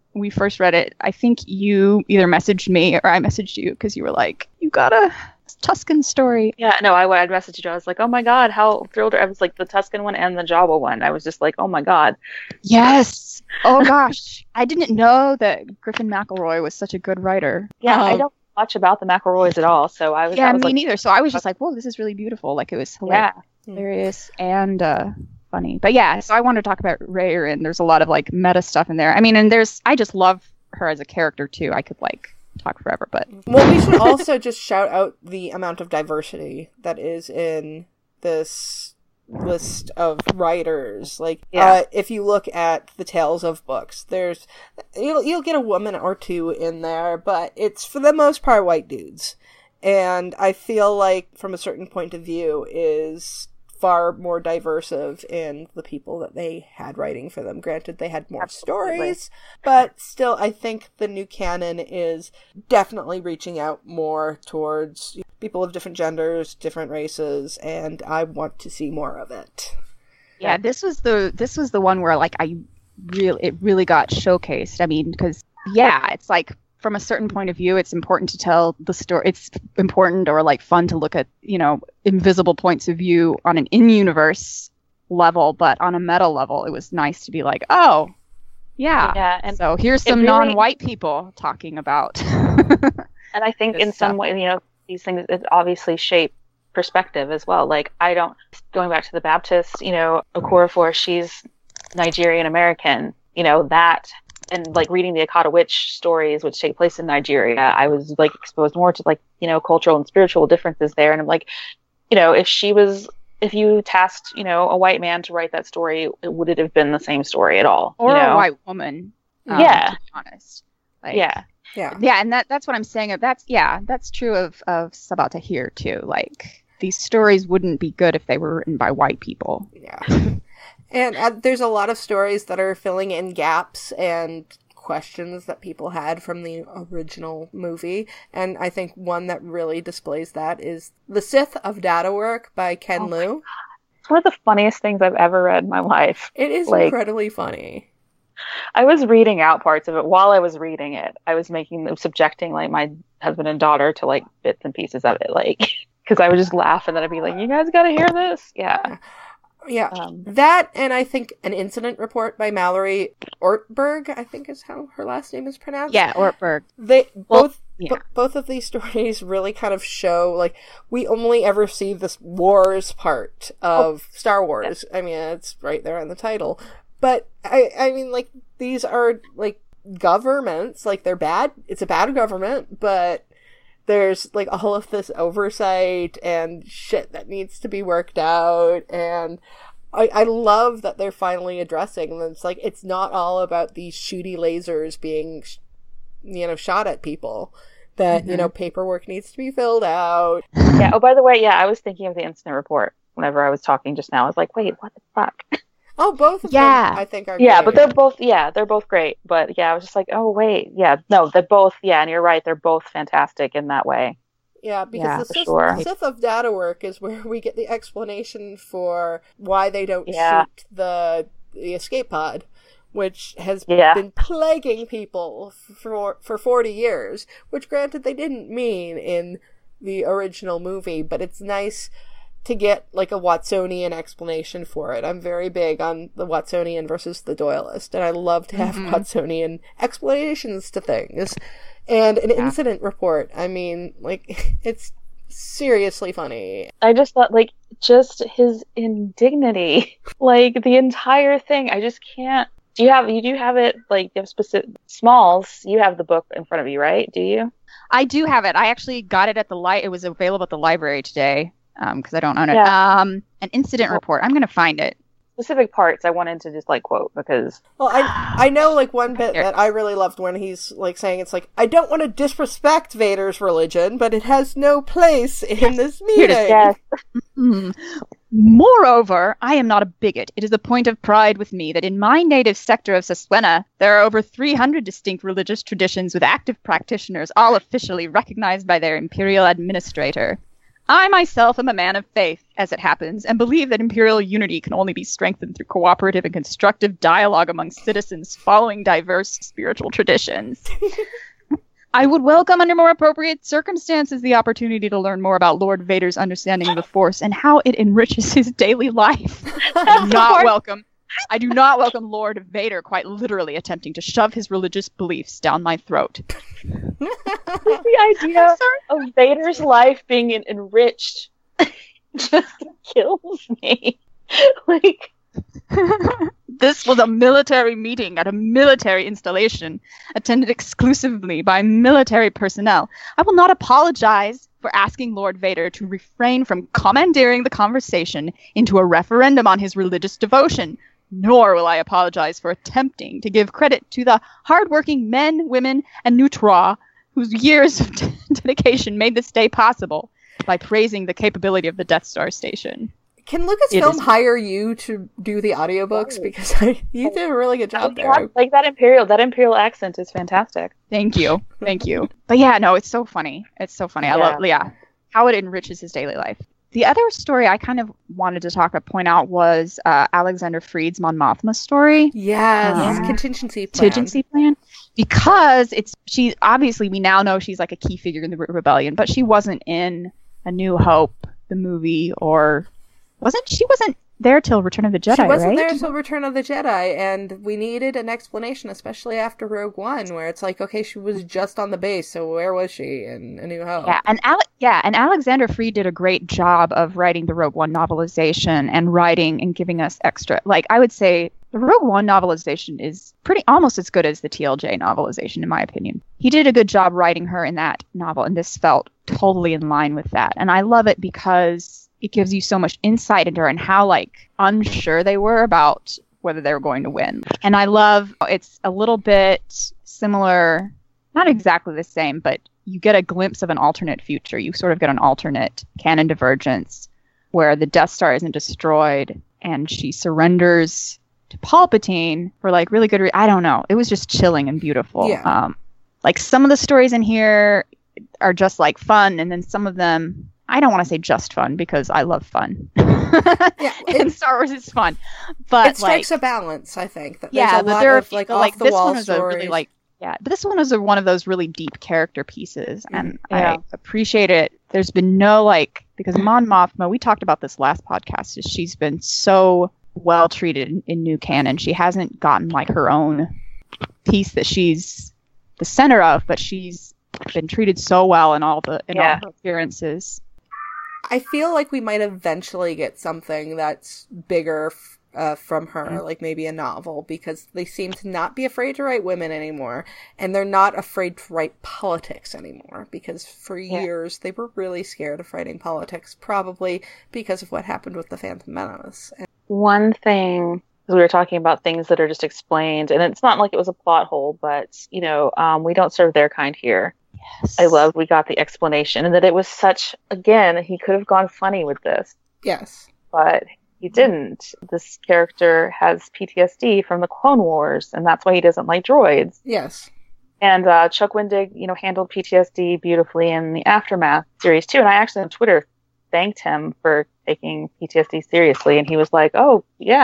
I think you either messaged me or I messaged you because you were like, you got a Tuscan story. Yeah, no, I messaged you. I was like, oh my God, how thrilled. I was like the Tuscan one and the Jawa one. I was just like, oh my God. Yes. Oh gosh. I didn't know that Griffin McElroy was such a good writer. Yeah, I don't know much about the McElroys at all. So I was me neither. So I was just like, whoa, this is really beautiful. Like it was hilarious and funny. But yeah, so I wanted to talk about Rayarine. There's a lot of like meta stuff in there. I mean, and I just love her as a character too. I could like talk forever, but Well, we should also just shout out the amount of diversity that is in this list of writers. Like, if you look at the Tales of books, there's you'll get a woman or two in there, but it's for the most part white dudes. And I feel like, from a certain point of view, is far more diversive in the people that they had writing for them. Granted, they had more stories, but still, I think the new canon is definitely reaching out more towards people of different genders, different races, and I want to see more of it. Yeah, this was the one where like it really got showcased. I mean, because it's like, from a certain point of view, it's important to tell the story. It's important or like fun to look at, you know, invisible points of view on an in-universe level, but on a meta level, it was nice to be like, oh, yeah. And so here's some non-white people talking about. And I think in some way, you know, these things it obviously shape perspective as well. Like going back to the Baptist, you know, Okorafor, she's Nigerian American, you know, that. And like reading the Akata witch stories, which take place in Nigeria, I was like exposed more to like, you know, cultural and spiritual differences there. And I'm like, you know, if you tasked, you know, a white man to write that story, would it have been the same story at all? Or you know? a white woman. To be honest. Like, yeah. And that's what I'm saying. That's true of Sabaa Tahir too. Like these stories wouldn't be good if they were written by white people. Yeah. And there's a lot of stories that are filling in gaps and questions that people had from the original movie. And I think one that really displays that is The Sith of Data Work by Ken Liu. It's one of the funniest things I've ever read in my life. It is like, incredibly funny. I was reading out parts of it. While I was reading it, I was subjecting like my husband and daughter to like bits and pieces of it, like, because I would just laugh and then I'd be like, you guys gotta hear this? Yeah. That, and I think an incident report by Mallory Ortberg, I think is how her last name is pronounced. Yeah, Ortberg. Both of these stories really kind of show, like, we only ever see this wars part of Star Wars. Yeah. I mean, it's right there in the title. But, I mean, like, these are, like, governments, like, they're bad. It's a bad government, but there's like all of this oversight and shit that needs to be worked out, and I love that they're finally addressing them. It's like, it's not all about these shooty lasers being, you know, shot at people. That, you know, paperwork needs to be filled out. Yeah. Oh, by the way, I was thinking of the incident report whenever I was talking just now. I was like, wait, what the fuck? Oh, both of them, I think, are great. But they're both great. But I was just like, oh, wait. Yeah, no, they're both, and you're right. They're both fantastic in that way. Yeah, because Yeah, the for Sith, sure. Sith of Data work is where we get the explanation for why they don't Yeah. shoot the escape pod, which has Yeah. been plaguing people for 40 years, which granted they didn't mean in the original movie, but it's nice to get like a Watsonian explanation for it. I'm very big on the Watsonian versus the Doyleist, and I love to have Watsonian explanations to things. And an incident report. I mean, like, it's seriously funny. I just thought, like, just his indignity, like the entire thing. I just can't. You do have it, like, you have specific Smalls. You have the book in front of you, right? Do you? I do have it. I actually got it at the it was available at the library today because I don't own it. Yeah. An incident report. I'm going to find it. Specific parts I wanted to just like quote because Well, I know like one bit that I really loved when he's like saying it's like, I don't want to disrespect Vader's religion, but it has no place in this meeting. yes. Moreover, I am not a bigot. It is a point of pride with me that in my native sector of Saswena, there are over 300 distinct religious traditions with active practitioners, all officially recognized by their imperial administrator. I myself am a man of faith, as it happens, and believe that imperial unity can only be strengthened through cooperative and constructive dialogue among citizens following diverse spiritual traditions. I would welcome, under more appropriate circumstances, the opportunity to learn more about Lord Vader's understanding of the Force and how it enriches his daily life. I do not welcome Lord Vader quite literally attempting to shove his religious beliefs down my throat. The idea of Vader's life being enriched just kills me. Like, this was a military meeting at a military installation, attended exclusively by military personnel. I will not apologize for asking Lord Vader to refrain from commandeering the conversation into a referendum on his religious devotion, nor will I apologize for attempting to give credit to the hardworking men, women, and Neutra whose years of dedication made this day possible by praising the capability of the Death Star station. Can Lucasfilm hire you to do the audiobooks? Because you did a really good job there. Like that imperial accent is fantastic. Thank you. But yeah, no, it's so funny. I love how it enriches his daily life. The other story I kind of wanted to point out was Alexander Freed's Mon Mothma story. Yes, contingency plan. Because she obviously, we now know she's like a key figure in the rebellion, but she wasn't in A New Hope, the movie, or she wasn't there till Return of the Jedi, right? She wasn't there till Return of the Jedi, and we needed an explanation, especially after Rogue One, where it's like, okay, she was just on the base, so where was she in A New Hope? Yeah, and Alexander Freed did a great job of writing the Rogue One novelization and writing and giving us extra. Like, I would say the Rogue One novelization is almost as good as the TLJ novelization, in my opinion. He did a good job writing her in that novel, and this felt totally in line with that. And I love it because it gives you so much insight into her and how, like, unsure they were about whether they were going to win. And I love, it's a little bit similar, not exactly the same, but you get a glimpse of an alternate future. You sort of get an alternate canon divergence where the Death Star isn't destroyed and she surrenders to Palpatine for, like, really good I don't know. It was just chilling and beautiful. Yeah. Like, some of the stories in here are just, like, fun, and then some of them, I don't want to say just fun because I love fun. And Star Wars is fun, but it strikes a balance. I think that yeah, there's a but lot there are of like people, off the this wall one was stories. a really but this one was one of those really deep character pieces, and I appreciate it. There's been no because Mon Mothma, we talked about this last podcast, is she's been so well treated in new canon. She hasn't gotten like her own piece that she's the center of, but she's been treated so well in all her appearances. I feel like we might eventually get something that's bigger from her, like maybe a novel, because they seem to not be afraid to write women anymore, and they're not afraid to write politics anymore, because for years they were really scared of writing politics, probably because of what happened with the Phantom Menace. One thing, we were talking about things that are just explained, and it's not like it was a plot hole, but, we don't serve their kind here. Yes. I love we got the explanation, and that it was such, again, he could have gone funny with this. Yes. But he didn't. This character has PTSD from the Clone Wars, and that's why he doesn't like droids. Yes. And Chuck Wendig, handled PTSD beautifully in the Aftermath series too. And I actually on Twitter thanked him for taking PTSD seriously, and he was like, "Oh yeah,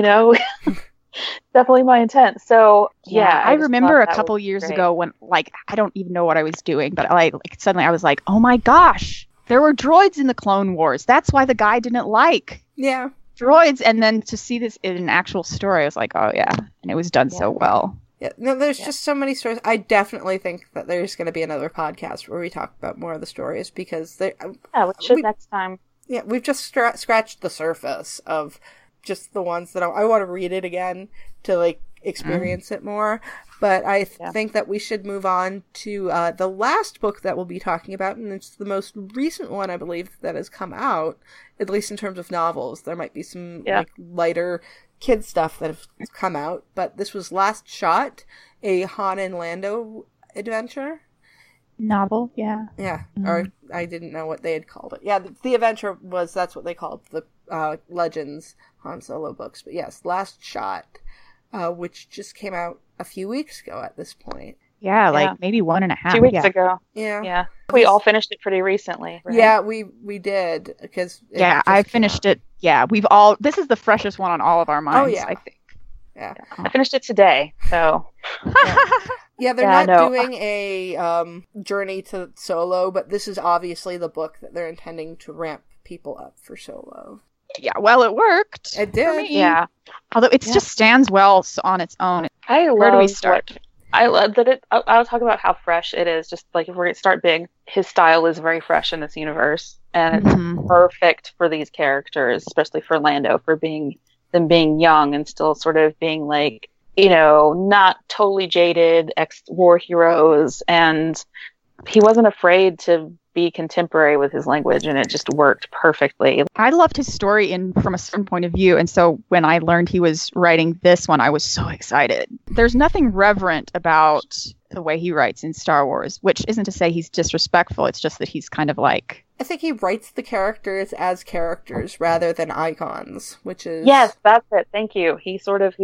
definitely my intent." So yeah, I just remember thought a that couple was years great. ago when I don't even know what I was doing, but suddenly I was like, oh my gosh, there were droids in the Clone Wars. That's why the guy didn't like Yeah. droids. And then to see this in an actual story, I was like, oh yeah, and it was done so well. Yeah, no, there's just so many stories. I definitely think that there's going to be another podcast where we talk about more of the stories because they. Yeah, we should next time. Yeah, we've just scratched the surface of just the ones that I want to read it again to experience it more. But I think that we should move on to the last book that we'll be talking about, and it's the most recent one I believe that has come out, at least in terms of novels. There might be some lighter kid stuff that have come out, but this was Last Shot, a Han and Lando adventure. Novel, yeah. Yeah, or I didn't know what they had called it. Yeah, the adventure that's what they called the Legends Han Solo books. But yes, Last Shot, which just came out a few weeks ago at this point. Yeah, maybe 1.5 2 weeks ago. Yeah. Yeah. We all finished it pretty recently. Right? Yeah, we did because I finished it. Yeah, this is the freshest one on all of our minds, I think. Yeah. I finished it today, so. Yeah, they're not doing a journey to Solo, but this is obviously the book that they're intending to ramp people up for Solo. Yeah, well, it worked. It did. For me. Yeah. Although it just stands well on its own. Where do we start? I love that I'll talk about how fresh it is. Just if we're going to start big, his style is very fresh in this universe. And it's perfect for these characters, especially for Lando, for them being young and still sort of being not totally jaded ex-war heroes. And he wasn't afraid to be contemporary with his language, and it just worked perfectly. I loved his story from a certain point of view, and so when I learned he was writing this one, I was so excited. There's nothing reverent about the way he writes in Star Wars, which isn't to say he's disrespectful, it's just that he's kind of like... I think he writes the characters as characters rather than icons, which is... Yes, that's it. Thank you. He's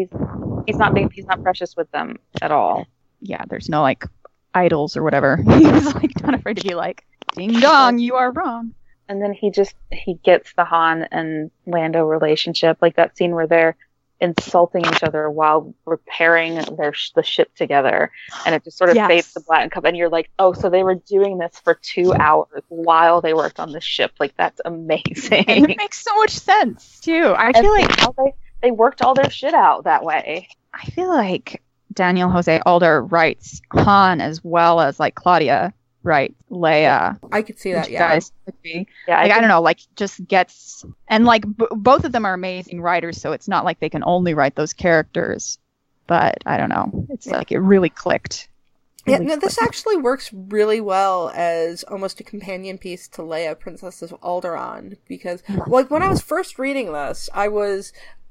not precious with them at all. Yeah, there's no idols or whatever. He's not afraid to be ding dong, you are wrong. And then he gets the Han and Lando relationship, that scene where they're insulting each other while repairing the ship together, and it just sort of fades to black and come, and you're like, oh, so they were doing this for 2 hours while they worked on the ship. That's amazing. And it makes so much sense too. I feel like how they worked all their shit out that way. I feel like Daniel Jose Alder writes Han as well as Claudia writes Leia. I could see that. Guys could be. Yeah, I don't know. Just gets, and both of them are amazing writers, so it's not like they can only write those characters. But I don't know. It's it really clicked. This actually works really well as almost a companion piece to Leia, Princess of Alderaan, because when I was first reading this, I was.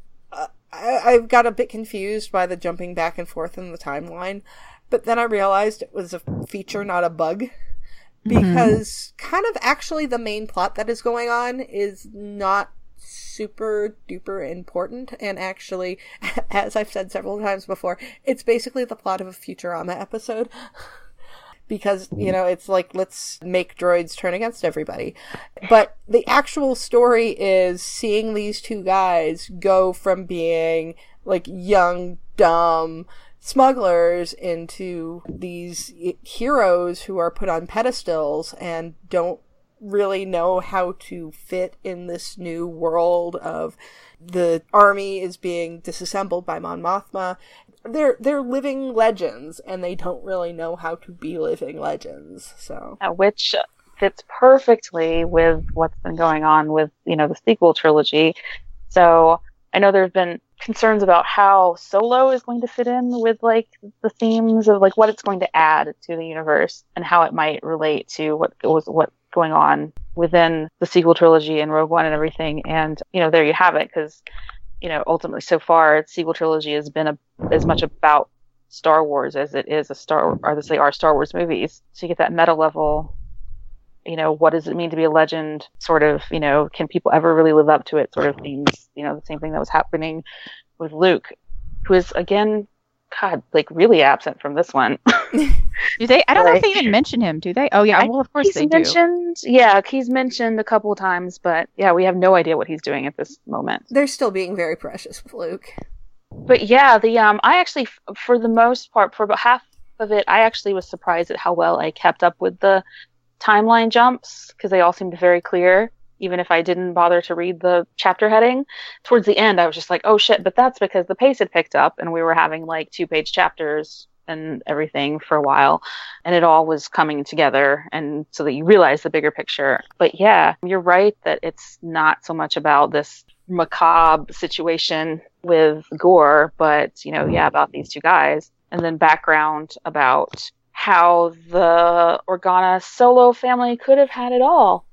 I got a bit confused by the jumping back and forth in the timeline, but then I realized it was a feature, not a bug, because kind of actually the main plot that is going on is not super duper important, and actually, as I've said several times before, it's basically the plot of a Futurama episode. Because, it's let's make droids turn against everybody. But the actual story is seeing these two guys go from being, young, dumb smugglers into these heroes who are put on pedestals and don't really know how to fit in this new world of the army is being disassembled by Mon Mothma. They're living legends, and they don't really know how to be living legends. So, which fits perfectly with what's been going on with the sequel trilogy. So I know there have been concerns about how Solo is going to fit in with the themes of what it's going to add to the universe and how it might relate to what's going on within the sequel trilogy and Rogue One and everything. And there you have it, because ultimately so far the sequel trilogy has been as much about Star Wars as it is our Star Wars movies. So you get that meta level, what does it mean to be a legend, sort of, can people ever really live up to it, sort of themes, the same thing that was happening with Luke, who is again God, like really absent from this one. Do they? I don't know if they even mention him. Do they? Oh yeah. Well, of course they do. He's mentioned a couple times, but yeah, we have no idea what he's doing at this moment. They're still being very precious with Luke. But yeah, I actually, for the most part, for about half of it, I actually was surprised at how well I kept up with the timeline jumps, because they all seemed very clear, even if I didn't bother to read the chapter heading. Towards the end, I was just like, oh shit, but that's because the pace had picked up and we were having like 2-page chapters and everything for a while, and it all was coming together, and so that you realize the bigger picture. But yeah, you're right that it's not so much about this macabre situation with Gore, but about these two guys, and then background about how the Organa solo family could have had it all.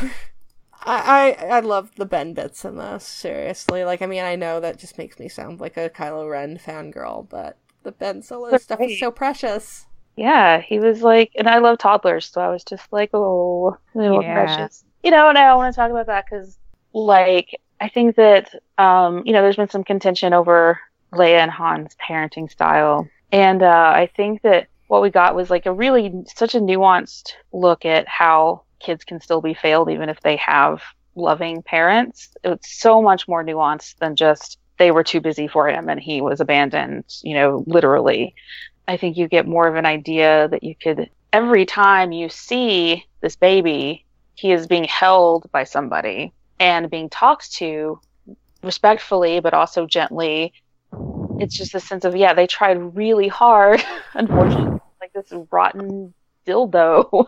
I love the Ben bits in this, seriously. Like, I mean, I know that just makes me sound like a Kylo Ren fangirl, but the Ben Solo stuff is so precious. Yeah, he was like, and I love toddlers, so I was just like, oh, little precious. And I want to talk about that because, like, I think that, there's been some contention over Leia and Han's parenting style. And I think that what we got was, like, such a nuanced look at how kids can still be failed even if they have loving parents. It's so much more nuanced than just they were too busy for him and he was abandoned, literally. I think you get more of an idea that you could, every time you see this baby, he is being held by somebody and being talked to respectfully, but also gently. It's just a sense of, they tried really hard, unfortunately, like this rotten dildo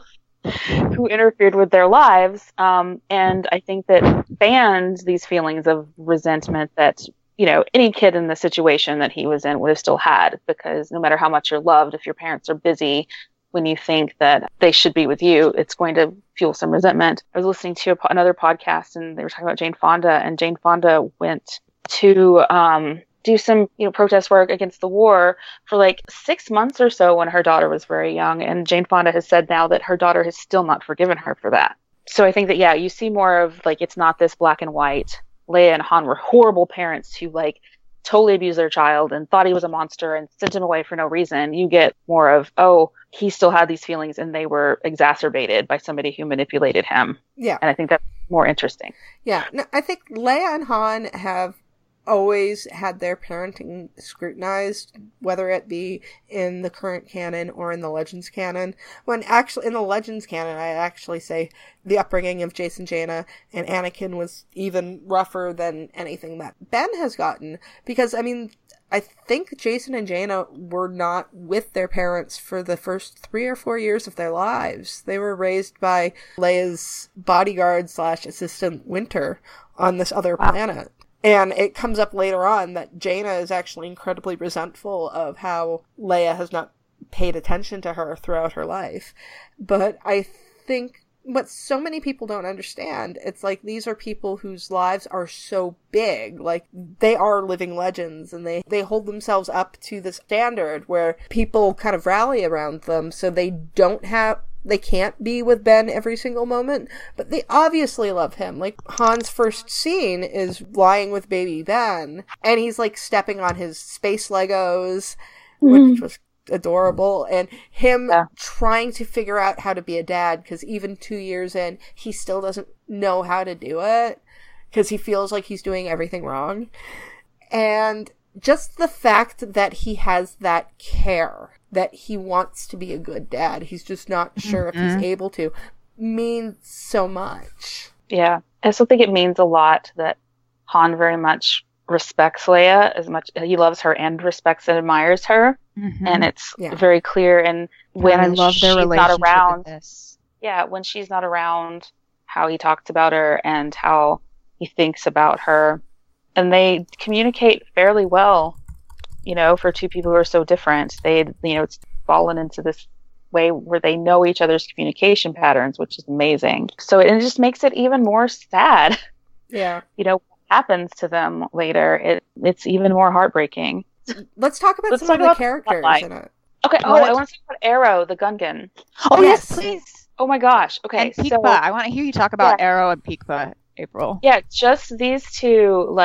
who interfered with their lives. And I think that banned these feelings of resentment that, any kid in the situation that he was in would have still had, because no matter how much you're loved, if your parents are busy, when you think that they should be with you, it's going to fuel some resentment. I was listening to another podcast and they were talking about Jane Fonda, and Jane Fonda went to do some protest work against the war for like 6 months or so when her daughter was very young, and Jane Fonda has said now that her daughter has still not forgiven her for that. So I think that you see more of like, it's not this black and white. Leia and Han were horrible parents who like totally abused their child and thought he was a monster and sent him away for no reason. You get more of, oh, he still had these feelings and they were exacerbated by somebody who manipulated him. Yeah. And I think that's more interesting. Yeah. No, I think Leia and Han have always had their parenting scrutinized, whether it be in the current canon or in the Legends canon. When actually in the Legends canon, I actually say the upbringing of Jason, Jaina, and Anakin was even rougher than anything that Ben has gotten. Because, I mean, I think Jason and Jaina were not with their parents for the first 3 or 4 years of their lives. They were raised by Leia's bodyguard / assistant Winter on this other planet. And it comes up later on that Jaina is actually incredibly resentful of how Leia has not paid attention to her throughout her life. But I think what so many people don't understand, it's like these are people whose lives are so big. Like, they are living legends, and they hold themselves up to the standard where people kind of rally around them, so they can't be with Ben every single moment, but they obviously love him. Like, Han's first scene is lying with baby Ben, and he's, like, stepping on his space Legos, which was adorable, and him trying to figure out how to be a dad, because even 2 years in, he still doesn't know how to do it, because he feels like he's doing everything wrong. And just the fact that he has that care, that he wants to be a good dad, he's just not sure if he's able to, means so much. Yeah. I still think it means a lot that Han very much respects Leia as much. He loves her and respects and admires her. And it's very clear. And when I love their she's not around, this. when she's not around, how he talks about her and how he thinks about her. And they communicate fairly well, for two people who are so different. It's fallen into this way where they know each other's communication patterns, which is amazing. So it just makes it even more sad. Yeah. What happens to them later. It's even more heartbreaking. Let's talk about some of the characters in it. Okay. I want to talk about Arrow, the Gungan. Oh, yes, please. Oh my gosh. Okay. And Peekabah. I want to hear you talk about Arrow and Peekabah, April. Yeah, just these two, like,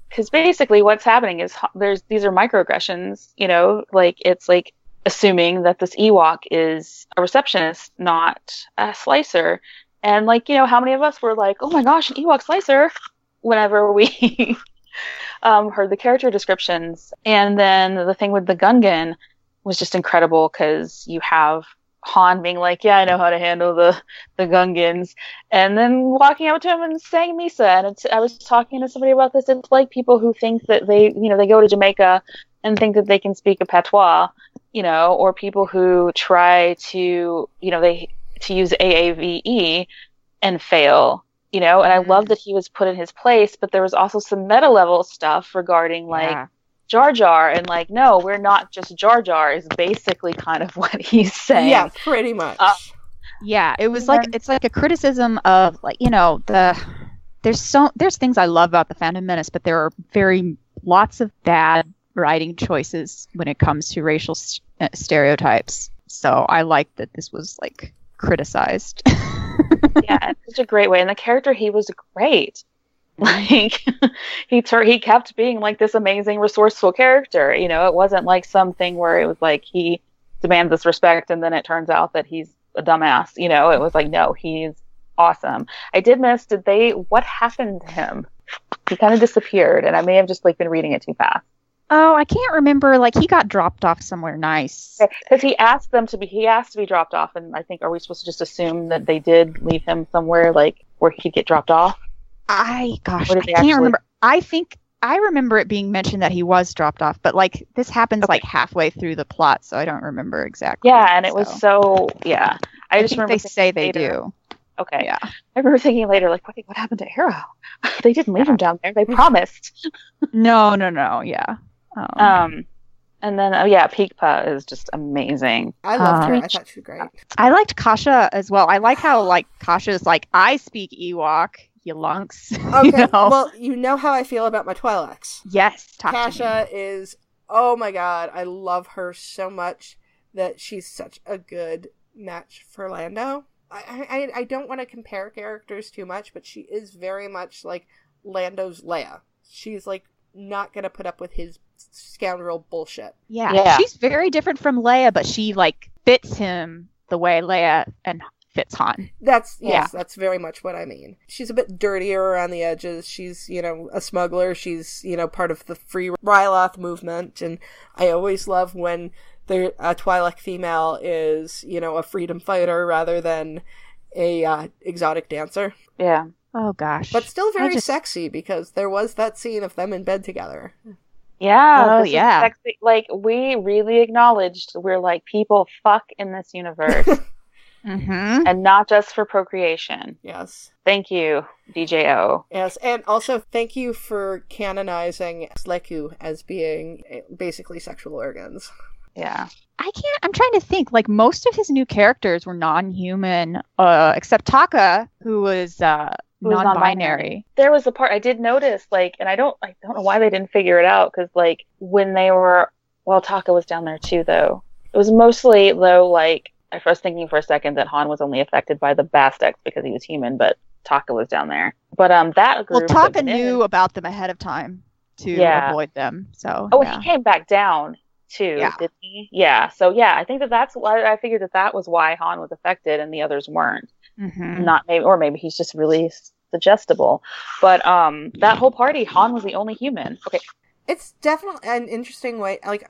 because basically what's happening is these are microaggressions, you know, like it's like assuming that this Ewok is a receptionist, not a slicer. And like, you know, how many of us were like, oh my gosh, an Ewok slicer whenever we heard the character descriptions. And then the thing with the Gungan was just incredible because you have Han being like, yeah, I know how to handle the Gungans, and then walking up to him and saying Misa. And I was talking to somebody about this. It's like people who think that they go to Jamaica and think that they can speak a patois, you know, or people who try to, you know, to use AAVE and fail, you know. And I love that he was put in his place, but there was also some meta level stuff regarding like Jar Jar, and like, no, we're not just Jar Jar is basically kind of what he's saying. Yeah, pretty much. Yeah, it was like, it's like a criticism of like, you know, there's things I love about the Phantom Menace, but there are lots of bad writing choices when it comes to racial stereotypes. So I like that this was like criticized. Yeah, in such a great way. And the character, he was great. Like he kept being like this amazing, resourceful character. You know, it wasn't like something where it was like he demands this respect and then it turns out that he's a dumbass. You know, it was like, no, he's awesome. I did miss, what happened to him? He kind of disappeared, and I may have just like been reading it too fast. Oh, I can't remember. Like, he got dropped off somewhere nice. Because he asked to be dropped off, and I think, are we supposed to just assume that they did leave him somewhere like where he'd get dropped off? I can't remember. I remember it being mentioned that he was dropped off, but like this happens like halfway through the plot, so I don't remember exactly. Yeah, and it was I just remember they say they do. Okay. Yeah. I remember thinking later, like, what happened to Arrow? They didn't leave him down there. They promised. No. Yeah. And then Peekpa is just amazing. I loved her. I thought she was great. I liked Kasha as well. I like how like Kasha's like, I speak Ewok. You lunks. Okay, you know? Well, you know how I feel about my Twi'leks. Yes, Kasha is, oh my god, I love her so much that she's such a good match for Lando. I don't want to compare characters too much, but she is very much like Lando's Leia. She's like not gonna put up with his scoundrel bullshit. Yeah. She's very different from Leia, but she like fits him the way Leia and fits Han. That's very much what I mean. She's a bit dirtier around the edges. She's, you know, a smuggler. She's, you know, part of the Free Ryloth movement, and I always love when a Twi'lek female is, you know, a freedom fighter rather than a exotic dancer. Yeah. Oh gosh. But still very sexy, because there was that scene of them in bed together. Yeah. Oh yeah. Sexy. Like, we really acknowledged we're like, people fuck in this universe. Mm-hmm. And not just for procreation. Yes. Thank you, DJO. Yes, and also thank you for canonizing Sleku as being basically sexual organs. Yeah. I'm trying to think, like, most of his new characters were non-human, except Taka, who was non-binary. There was a part I did notice, like, and I don't know why they didn't figure it out, because, like, when they were, well, Taka was down there too, though. It was mostly, though, like, I was thinking for a second that Han was only affected by the Bastecs because he was human, but Taka was down there. But that group... Well, Taka knew about them ahead of time to avoid them, so... Oh, he came back down, too, didn't he? Yeah, so I think that's why I figured that was why Han was affected and the others weren't. Mm-hmm. Maybe he's just really suggestible. But that whole party, Han was the only human. Okay. It's definitely an interesting way, like,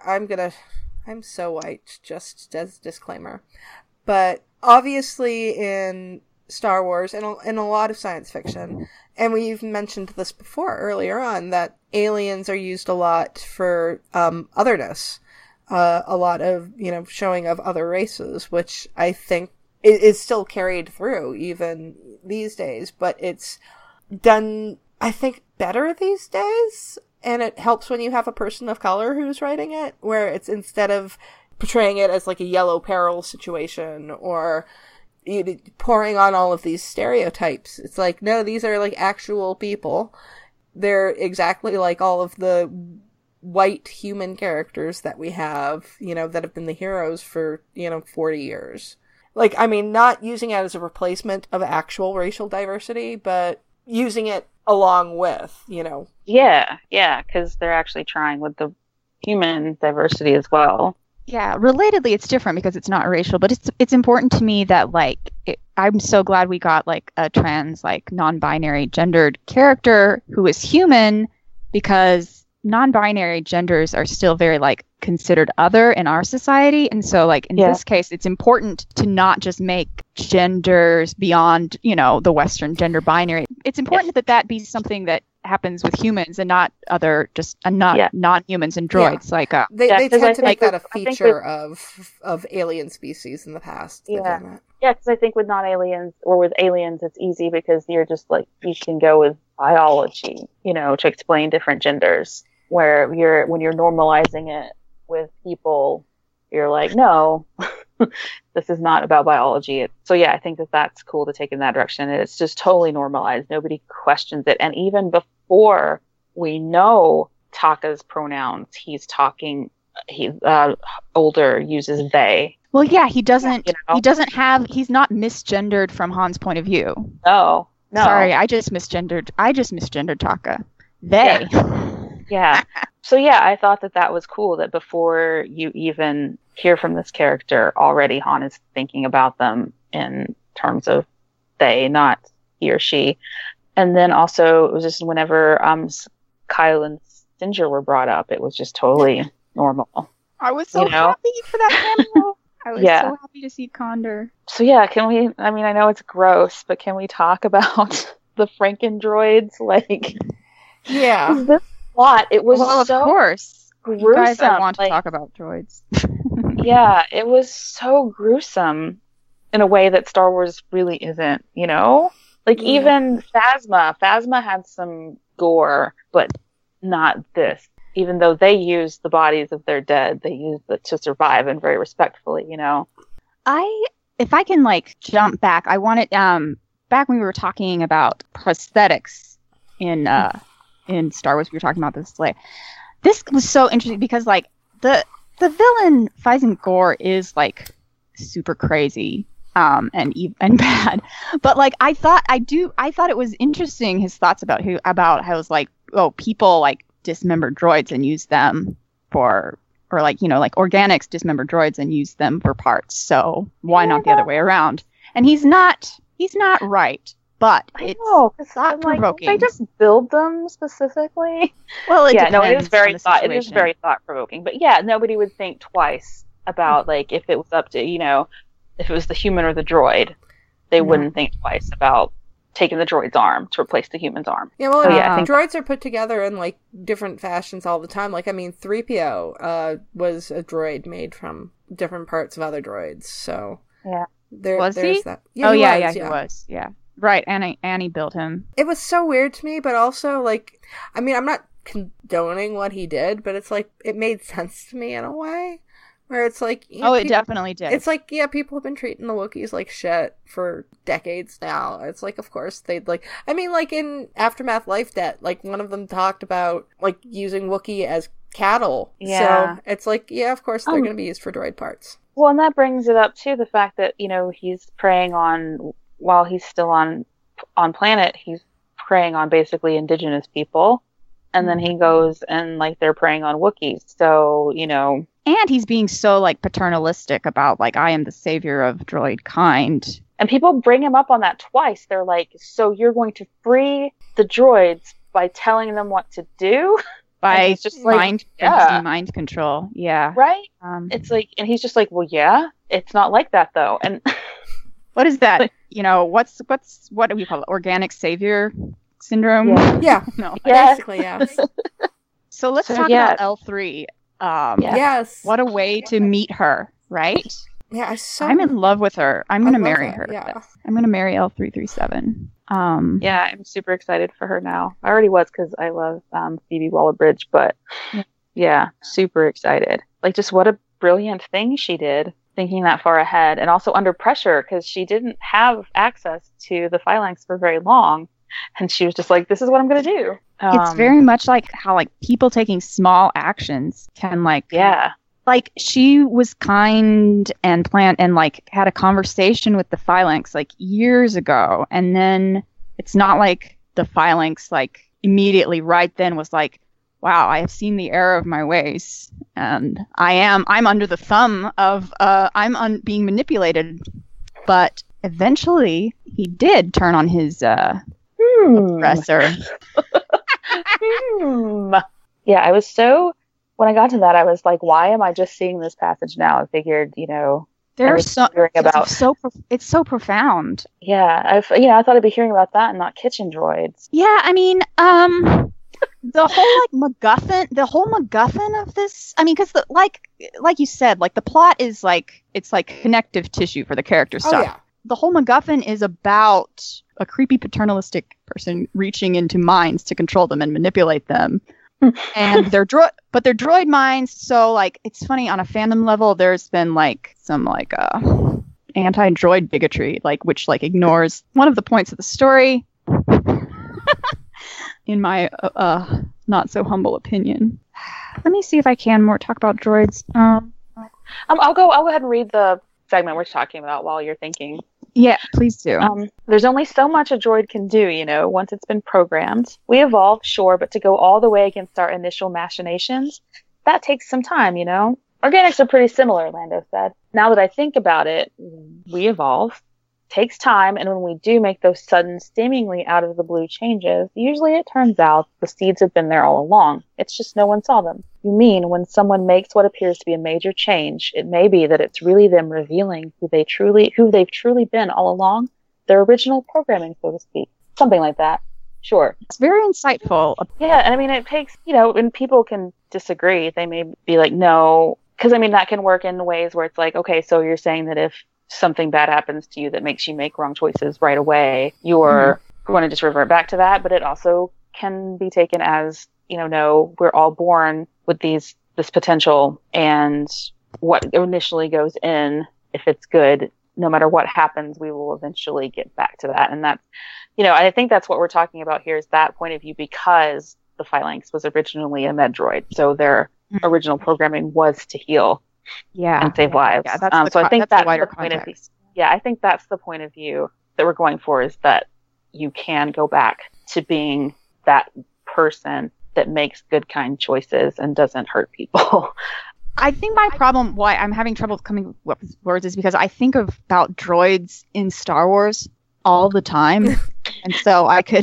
I'm so white, just as disclaimer. But obviously in Star Wars and in a lot of science fiction, and we've mentioned this before earlier on, that aliens are used a lot for otherness. A lot of, you know, showing of other races, which I think is still carried through even these days. But it's done, I think, better these days. And it helps when you have a person of color who's writing it, where it's, instead of portraying it as like a yellow peril situation or pouring on all of these stereotypes. It's like, no, these are like actual people. They're exactly like all of the white human characters that we have, you know, that have been the heroes for, 40 years. Like, I mean, not using it as a replacement of actual racial diversity, but, using it along with, you know. Yeah, because they're actually trying with the human diversity as well. Yeah, relatedly, it's different because it's not racial, but it's important to me that I'm so glad we got like a trans, like non-binary gendered character who is human, because non-binary genders are still very like considered other in our society, and so like in this case, it's important to not just make genders beyond, you know, the Western gender binary. It's important that be something that happens with humans and not other non-humans and droids. Like they tend to make that a I think feature of alien species in the past. Because I think with non-aliens or with aliens, it's easy because you're just like, you can go with biology, you know, to explain different genders. Where when you're normalizing it with people, you're like, no, this is not about biology. So yeah, I think that's cool to take in that direction. It's just totally normalized. Nobody questions it. And even before we know Taka's pronouns, he's older, uses they. Well, yeah, he doesn't, you know? He's not misgendered from Han's point of view. No. Sorry, I just misgendered Taka. They. Yeah. So yeah, I thought that was cool that before you even hear from this character, already Han is thinking about them in terms of they, not he or she. And then also it was just whenever Kyle and Singer were brought up, it was just totally normal. I was so happy for that cameo. I was so happy to see Condor. So yeah, I know it's gross, but can we talk about the Frankendroids? Like, this plot, it was of course. Gruesome. You guys, I want to talk about droids. Yeah, it was so gruesome in a way that Star Wars really isn't, you know? Like, even Phasma had some gore, but not this. Even though they used the bodies of their dead, they used it to survive, and very respectfully, you know? If I can, like, jump back, I wanted, back when we were talking about prosthetics in Star Wars, we were talking about this today. This was so interesting because, like, the villain Phasma Gore is like super crazy and bad, but like I thought it was interesting his thoughts about how it's like, oh, people like dismember droids and use them or like, you know, like organics dismember droids and use them for parts, so why not the other way around? And he's not right. But it's thought-provoking. They just build them specifically. Well, it is very thought-provoking. But yeah, nobody would think twice about like if it was up to, you know, if it was the human or the droid, they wouldn't think twice about taking the droid's arm to replace the human's arm. Yeah, well, I think droids are put together in like different fashions all the time. Like, I mean, 3PO was a droid made from different parts of other droids. So yeah, there's he? That. Yeah, he was. Yeah. Right, Annie built him. It was so weird to me, but also, like, I mean, I'm not condoning what he did, but it's like, it made sense to me in a way, where it's like... it definitely did. It's like, yeah, people have been treating the Wookiees like shit for decades now. It's like, of course, they'd like... I mean, like, in Aftermath Life Debt, like, one of them talked about, like, using Wookiee as cattle. Yeah. So, it's like, yeah, of course, they're going to be used for droid parts. Well, and that brings it up, too, the fact that, you know, he's preying on... While he's still on planet, he's preying on basically indigenous people, and then he goes and like they're preying on Wookiees. So, you know, and he's being so like paternalistic about like, I am the savior of droid kind, and people bring him up on that twice. They're like, so you're going to free the droids by telling them what to do? By just mind control. Yeah, right. It's like, and he's just like, well, yeah, it's not like that though. And what is that? You know, what do we call it? Organic savior syndrome? Yeah. No. Basically, yeah. So let's talk about L3. Yes. What a way to meet her, right? Yeah, I'm in love with her. I'm going to marry her. Yeah. I'm going to marry L337. Yeah, I'm super excited for her now. I already was because I love Phoebe Waller-Bridge, but yeah, super excited. Like, just what a brilliant thing she did. Thinking that far ahead, and also under pressure because she didn't have access to the phalanx for very long, and she was just like, this is what I'm going to do. It's very much like how like people taking small actions can like like she was kind and planned and like had a conversation with the phalanx like years ago, and then it's not like the Phalanx, like, immediately right then was like, wow, I have seen the error of my ways, and I'm under the thumb of, being manipulated. But eventually, he did turn on his oppressor. Yeah, I was so, when I got to that, I was like, why am I just seeing this passage now? I figured, It's so profound. Yeah, I thought I'd be hearing about that and not kitchen droids. Yeah, I mean, the whole MacGuffin of this. I mean, because like you said, like the plot is like it's like connective tissue for the character stuff. Oh, yeah. The whole MacGuffin is about a creepy paternalistic person reaching into minds to control them and manipulate them. And they're droid minds, so like it's funny on a fandom level. There's been like some like anti-droid bigotry, like which like ignores one of the points of the story. In my not so humble opinion. Let me see if I can talk about droids. I'll go ahead and read the segment we're talking about while you're thinking. Yeah, please do. There's only so much a droid can do, once it's been programmed. We evolved, sure, but to go all the way against our initial machinations, that takes some time, Organics are pretty similar, Lando said. Now that I think about it, we evolve. Takes time, and when we do make those sudden, seemingly out of the blue changes, usually it turns out the seeds have been there all along. It's just no one saw them. You mean when someone makes what appears to be a major change, it may be that it's really them revealing who they've truly been all along? Their original programming, so to speak. Something like that. Sure. It's very insightful. Yeah, and I mean, it takes, and people can disagree. They may be like, no, because I mean, that can work in ways where it's like, okay, so you're saying that if something bad happens to you that makes you make wrong choices right away, you're going to just revert back to that. But it also can be taken as, no, we're all born with this potential, and what initially goes in, if it's good, no matter what happens, we will eventually get back to that. And that's, I think that's what we're talking about here, is that point of view, because the Phalanx was originally a Medroid. So their original programming was to heal. Yeah, and save lives. Yeah, that's so I think that's wider the point of view. context. Yeah, I think that's the point of view that we're going for, is that you can go back to being that person that makes good, kind choices and doesn't hurt people. I think my problem, why I'm having trouble coming up with words, is because I think about droids in Star Wars all the time, and so I could.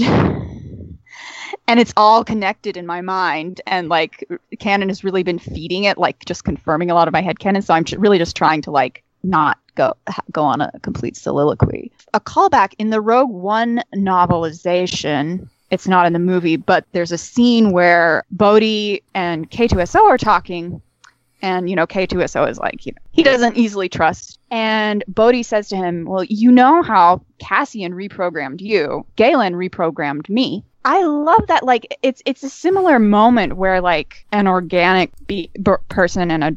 And it's all connected in my mind, and like canon has really been feeding it, like just confirming a lot of my headcanon. So I'm really just trying to like not go on a complete soliloquy. A callback in the Rogue One novelization. It's not in the movie, but there's a scene where Bodhi and K2SO are talking, and K2SO is like, he doesn't easily trust. And Bodhi says to him, "Well, you know how Cassian reprogrammed you, Galen reprogrammed me." I love that. Like it's a similar moment where like an organic person and a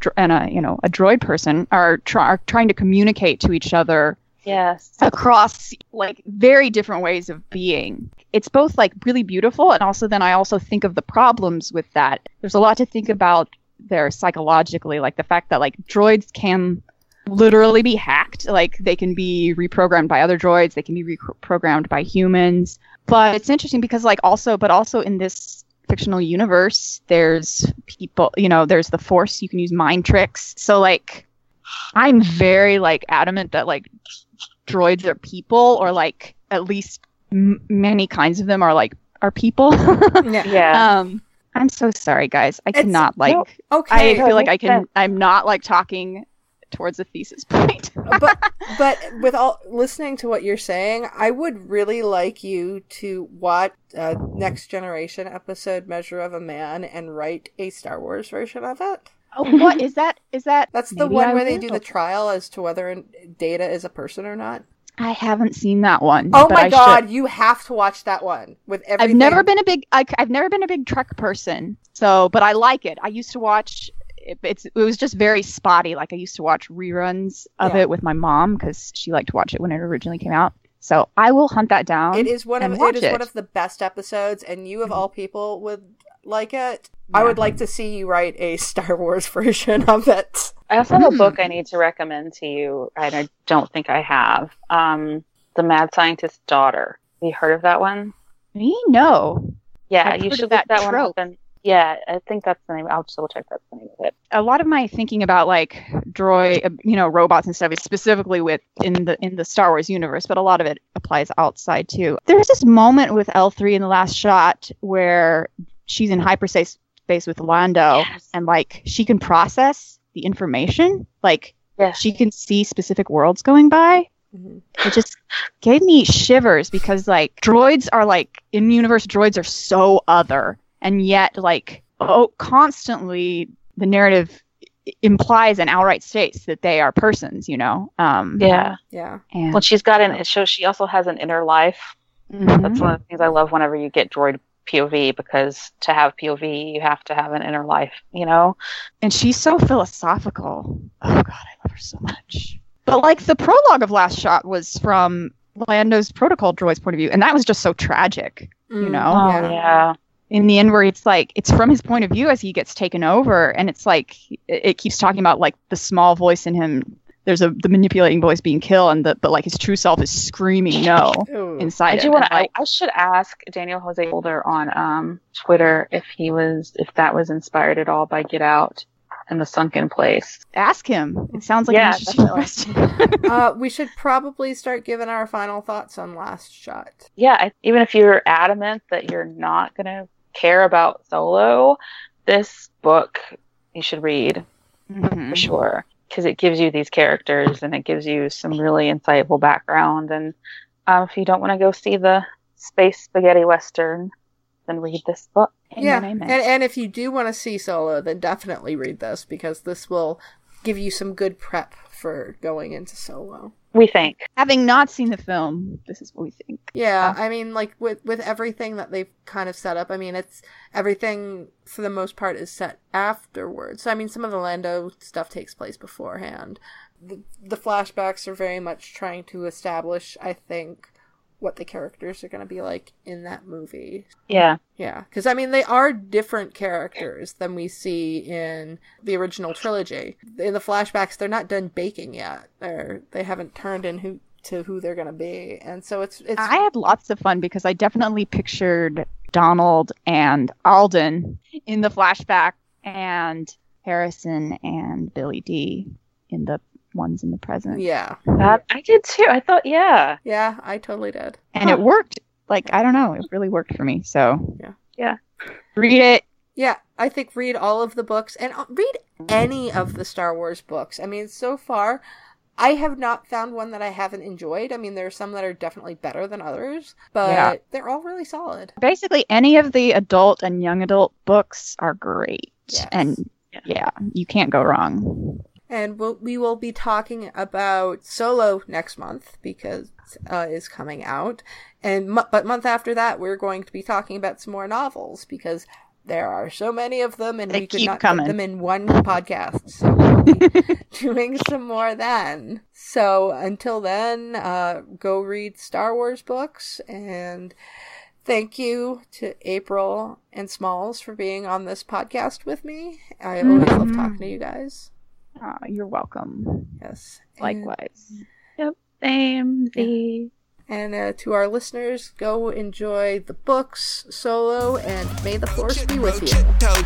droid person are trying to communicate to each other. Yes. Across like very different ways of being. It's both like really beautiful, and also then I also think of the problems with that. There's a lot to think about there psychologically, like the fact that like droids can literally be hacked. Like they can be reprogrammed by other droids, they can be reprogrammed by humans. But it's interesting because but also in this fictional universe, there's people, there's the Force, you can use mind tricks. So like I'm very like adamant that like droids are people, or like at least many kinds of them are people. Yeah. I'm so sorry, guys. I cannot okay. I feel like I'm not like talking towards a thesis point. but with all listening to what you're saying, I would really like you to watch Next Generation episode Measure of a Man and write a Star Wars version of it. Oh, what is that? That's the one where they do the trial as to whether Data is a person or not. I haven't seen that one. Oh my god, you have to watch that one with everything. I've never been a big Trek person. But I like it. I used to watch it was just very spotty. Like I used to watch reruns of it with my mom because she liked to watch it when it originally came out. So I will hunt that down. It is one of the best episodes, and you of all people would like it. Yeah. I would like to see you write a Star Wars version of it. I also have a book I need to recommend to you, and I don't think I have. The Mad Scientist's Daughter. Have you heard of that one? Me? No. Yeah, I've you heard should of look that that one up. trope. And yeah, I think that's the name. I'll just double check that's the name of it. A lot of my thinking about like droid, robots and stuff is specifically with in the Star Wars universe, but a lot of it applies outside too. There's this moment with L3 in The Last Shot where she's in hyperspace with Lando, and like she can process the information, like she can see specific worlds going by. It just gave me shivers because like droids are like in universe, droids are so other, and yet like constantly the narrative implies and outright states that they are persons, Yeah. And Well, she's got it shows she also has an inner life. That's one of the things I love whenever you get droid POV, because to have POV you have to have an inner life, and she's so philosophical. Oh god, I love her so much. But like the prologue of Last Shot was from Lando's protocol droid's point of view, and that was just so tragic, Oh yeah. In the end, where it's like it's from his point of view as he gets taken over, and it's like it keeps talking about like the small voice in him. There's the manipulating voice being killed, but like his true self is screaming no inside. I should ask Daniel Jose Holder on Twitter if that was inspired at all by Get Out and The Sunken Place. Ask him. It sounds like an interesting question. We should probably start giving our final thoughts on Last Shot. Yeah, even if you're adamant that you're not going to care about Solo, this book you should read for sure, because it gives you these characters and it gives you some really insightful background. And if you don't want to go see the space spaghetti western, then read this book. And if you do want to see Solo, then definitely read this, because this will give you some good prep for going into Solo. We think. Having not seen the film, this is what we think. Yeah, I mean, like, with everything that they've kind of set up, I mean, it's everything, for the most part, is set afterwards. So, I mean, some of the Lando stuff takes place beforehand. The flashbacks are very much trying to establish, I think, what the characters are going to be like in that movie. Yeah. Yeah, because, I mean, they are different characters than we see in the original trilogy. In the flashbacks, they're not done baking yet. They haven't turned in who they're going to be. And so it's... I had lots of fun because I definitely pictured Donald and Alden in the flashback, and Harrison and Billy D in the ones in the present. Yeah. I did too. I thought, yeah. Yeah, I totally did. And it worked. Like, I don't know. It really worked for me. So, yeah. Read it. Yeah, I think read all of the books, and read any of the Star Wars books. I mean, so far, I have not found one that I haven't enjoyed. I mean, there are some that are definitely better than others, but they're all really solid. Basically, any of the adult and young adult books are great. Yes. And you can't go wrong. And we will be talking about Solo next month, because is coming out. But month after that, we're going to be talking about some more novels, because there are so many of them, and we could not put them in one podcast. So we'll be doing some more then. So until then, go read Star Wars books, and thank you to April and Smalls for being on this podcast with me. I always love talking to you guys. Oh, you're welcome. Yes. Likewise. Yep. Same. And to our listeners, go enjoy the books, Solo, and may the Force be with you.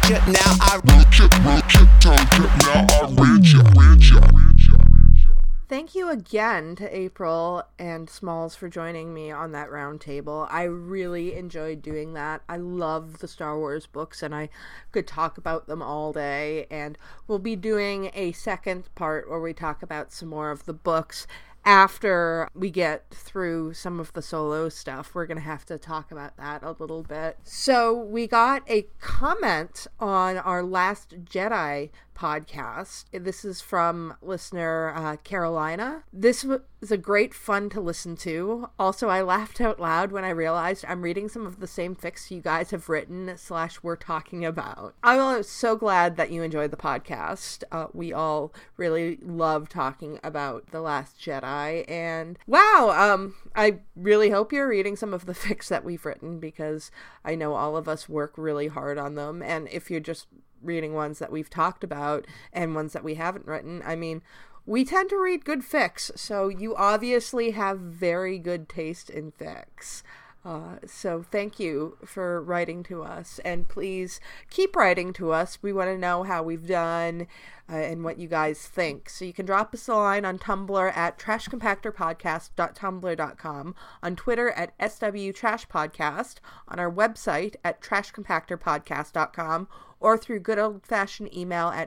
Thank you again to April and Smalls for joining me on that round table. I really enjoyed doing that. I love the Star Wars books, and I could talk about them all day. And we'll be doing a second part where we talk about some more of the books. After we get through some of the Solo stuff, we're going to have to talk about that a little bit. So we got a comment on our Last Jedi podcast. This is from listener Carolina. This was a great fun to listen to. Also, I laughed out loud when I realized I'm reading some of the same fics you guys have written / we're talking about. I'm so glad that you enjoyed the podcast. We all really love talking about The Last Jedi, and wow, I really hope you're reading some of the fics that we've written, because I know all of us work really hard on them. And if you're just reading ones that we've talked about and ones that we haven't written, I mean, we tend to read good fics, so you obviously have very good taste in fics. So thank you for writing to us, and please keep writing to us. We want to know how we've done and what you guys think. So you can drop us a line on Tumblr at trashcompactorpodcast.tumblr.com, on Twitter at swtrashpodcast, on our website at trashcompactorpodcast.com, or through good old-fashioned email at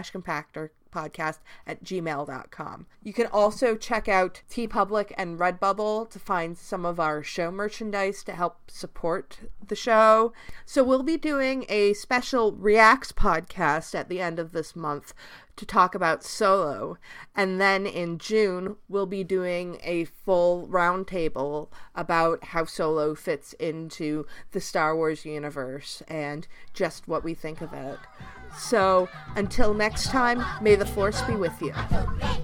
thetrashcompactorpodcast@gmail.com. You can also check out TeePublic and Redbubble to find some of our show merchandise to help support the show. So we'll be doing a special Reacts podcast at the end of this month to talk about Solo. And then in June, we'll be doing a full roundtable about how Solo fits into the Star Wars universe and just what we think of it. So until next time, may the Force be with you.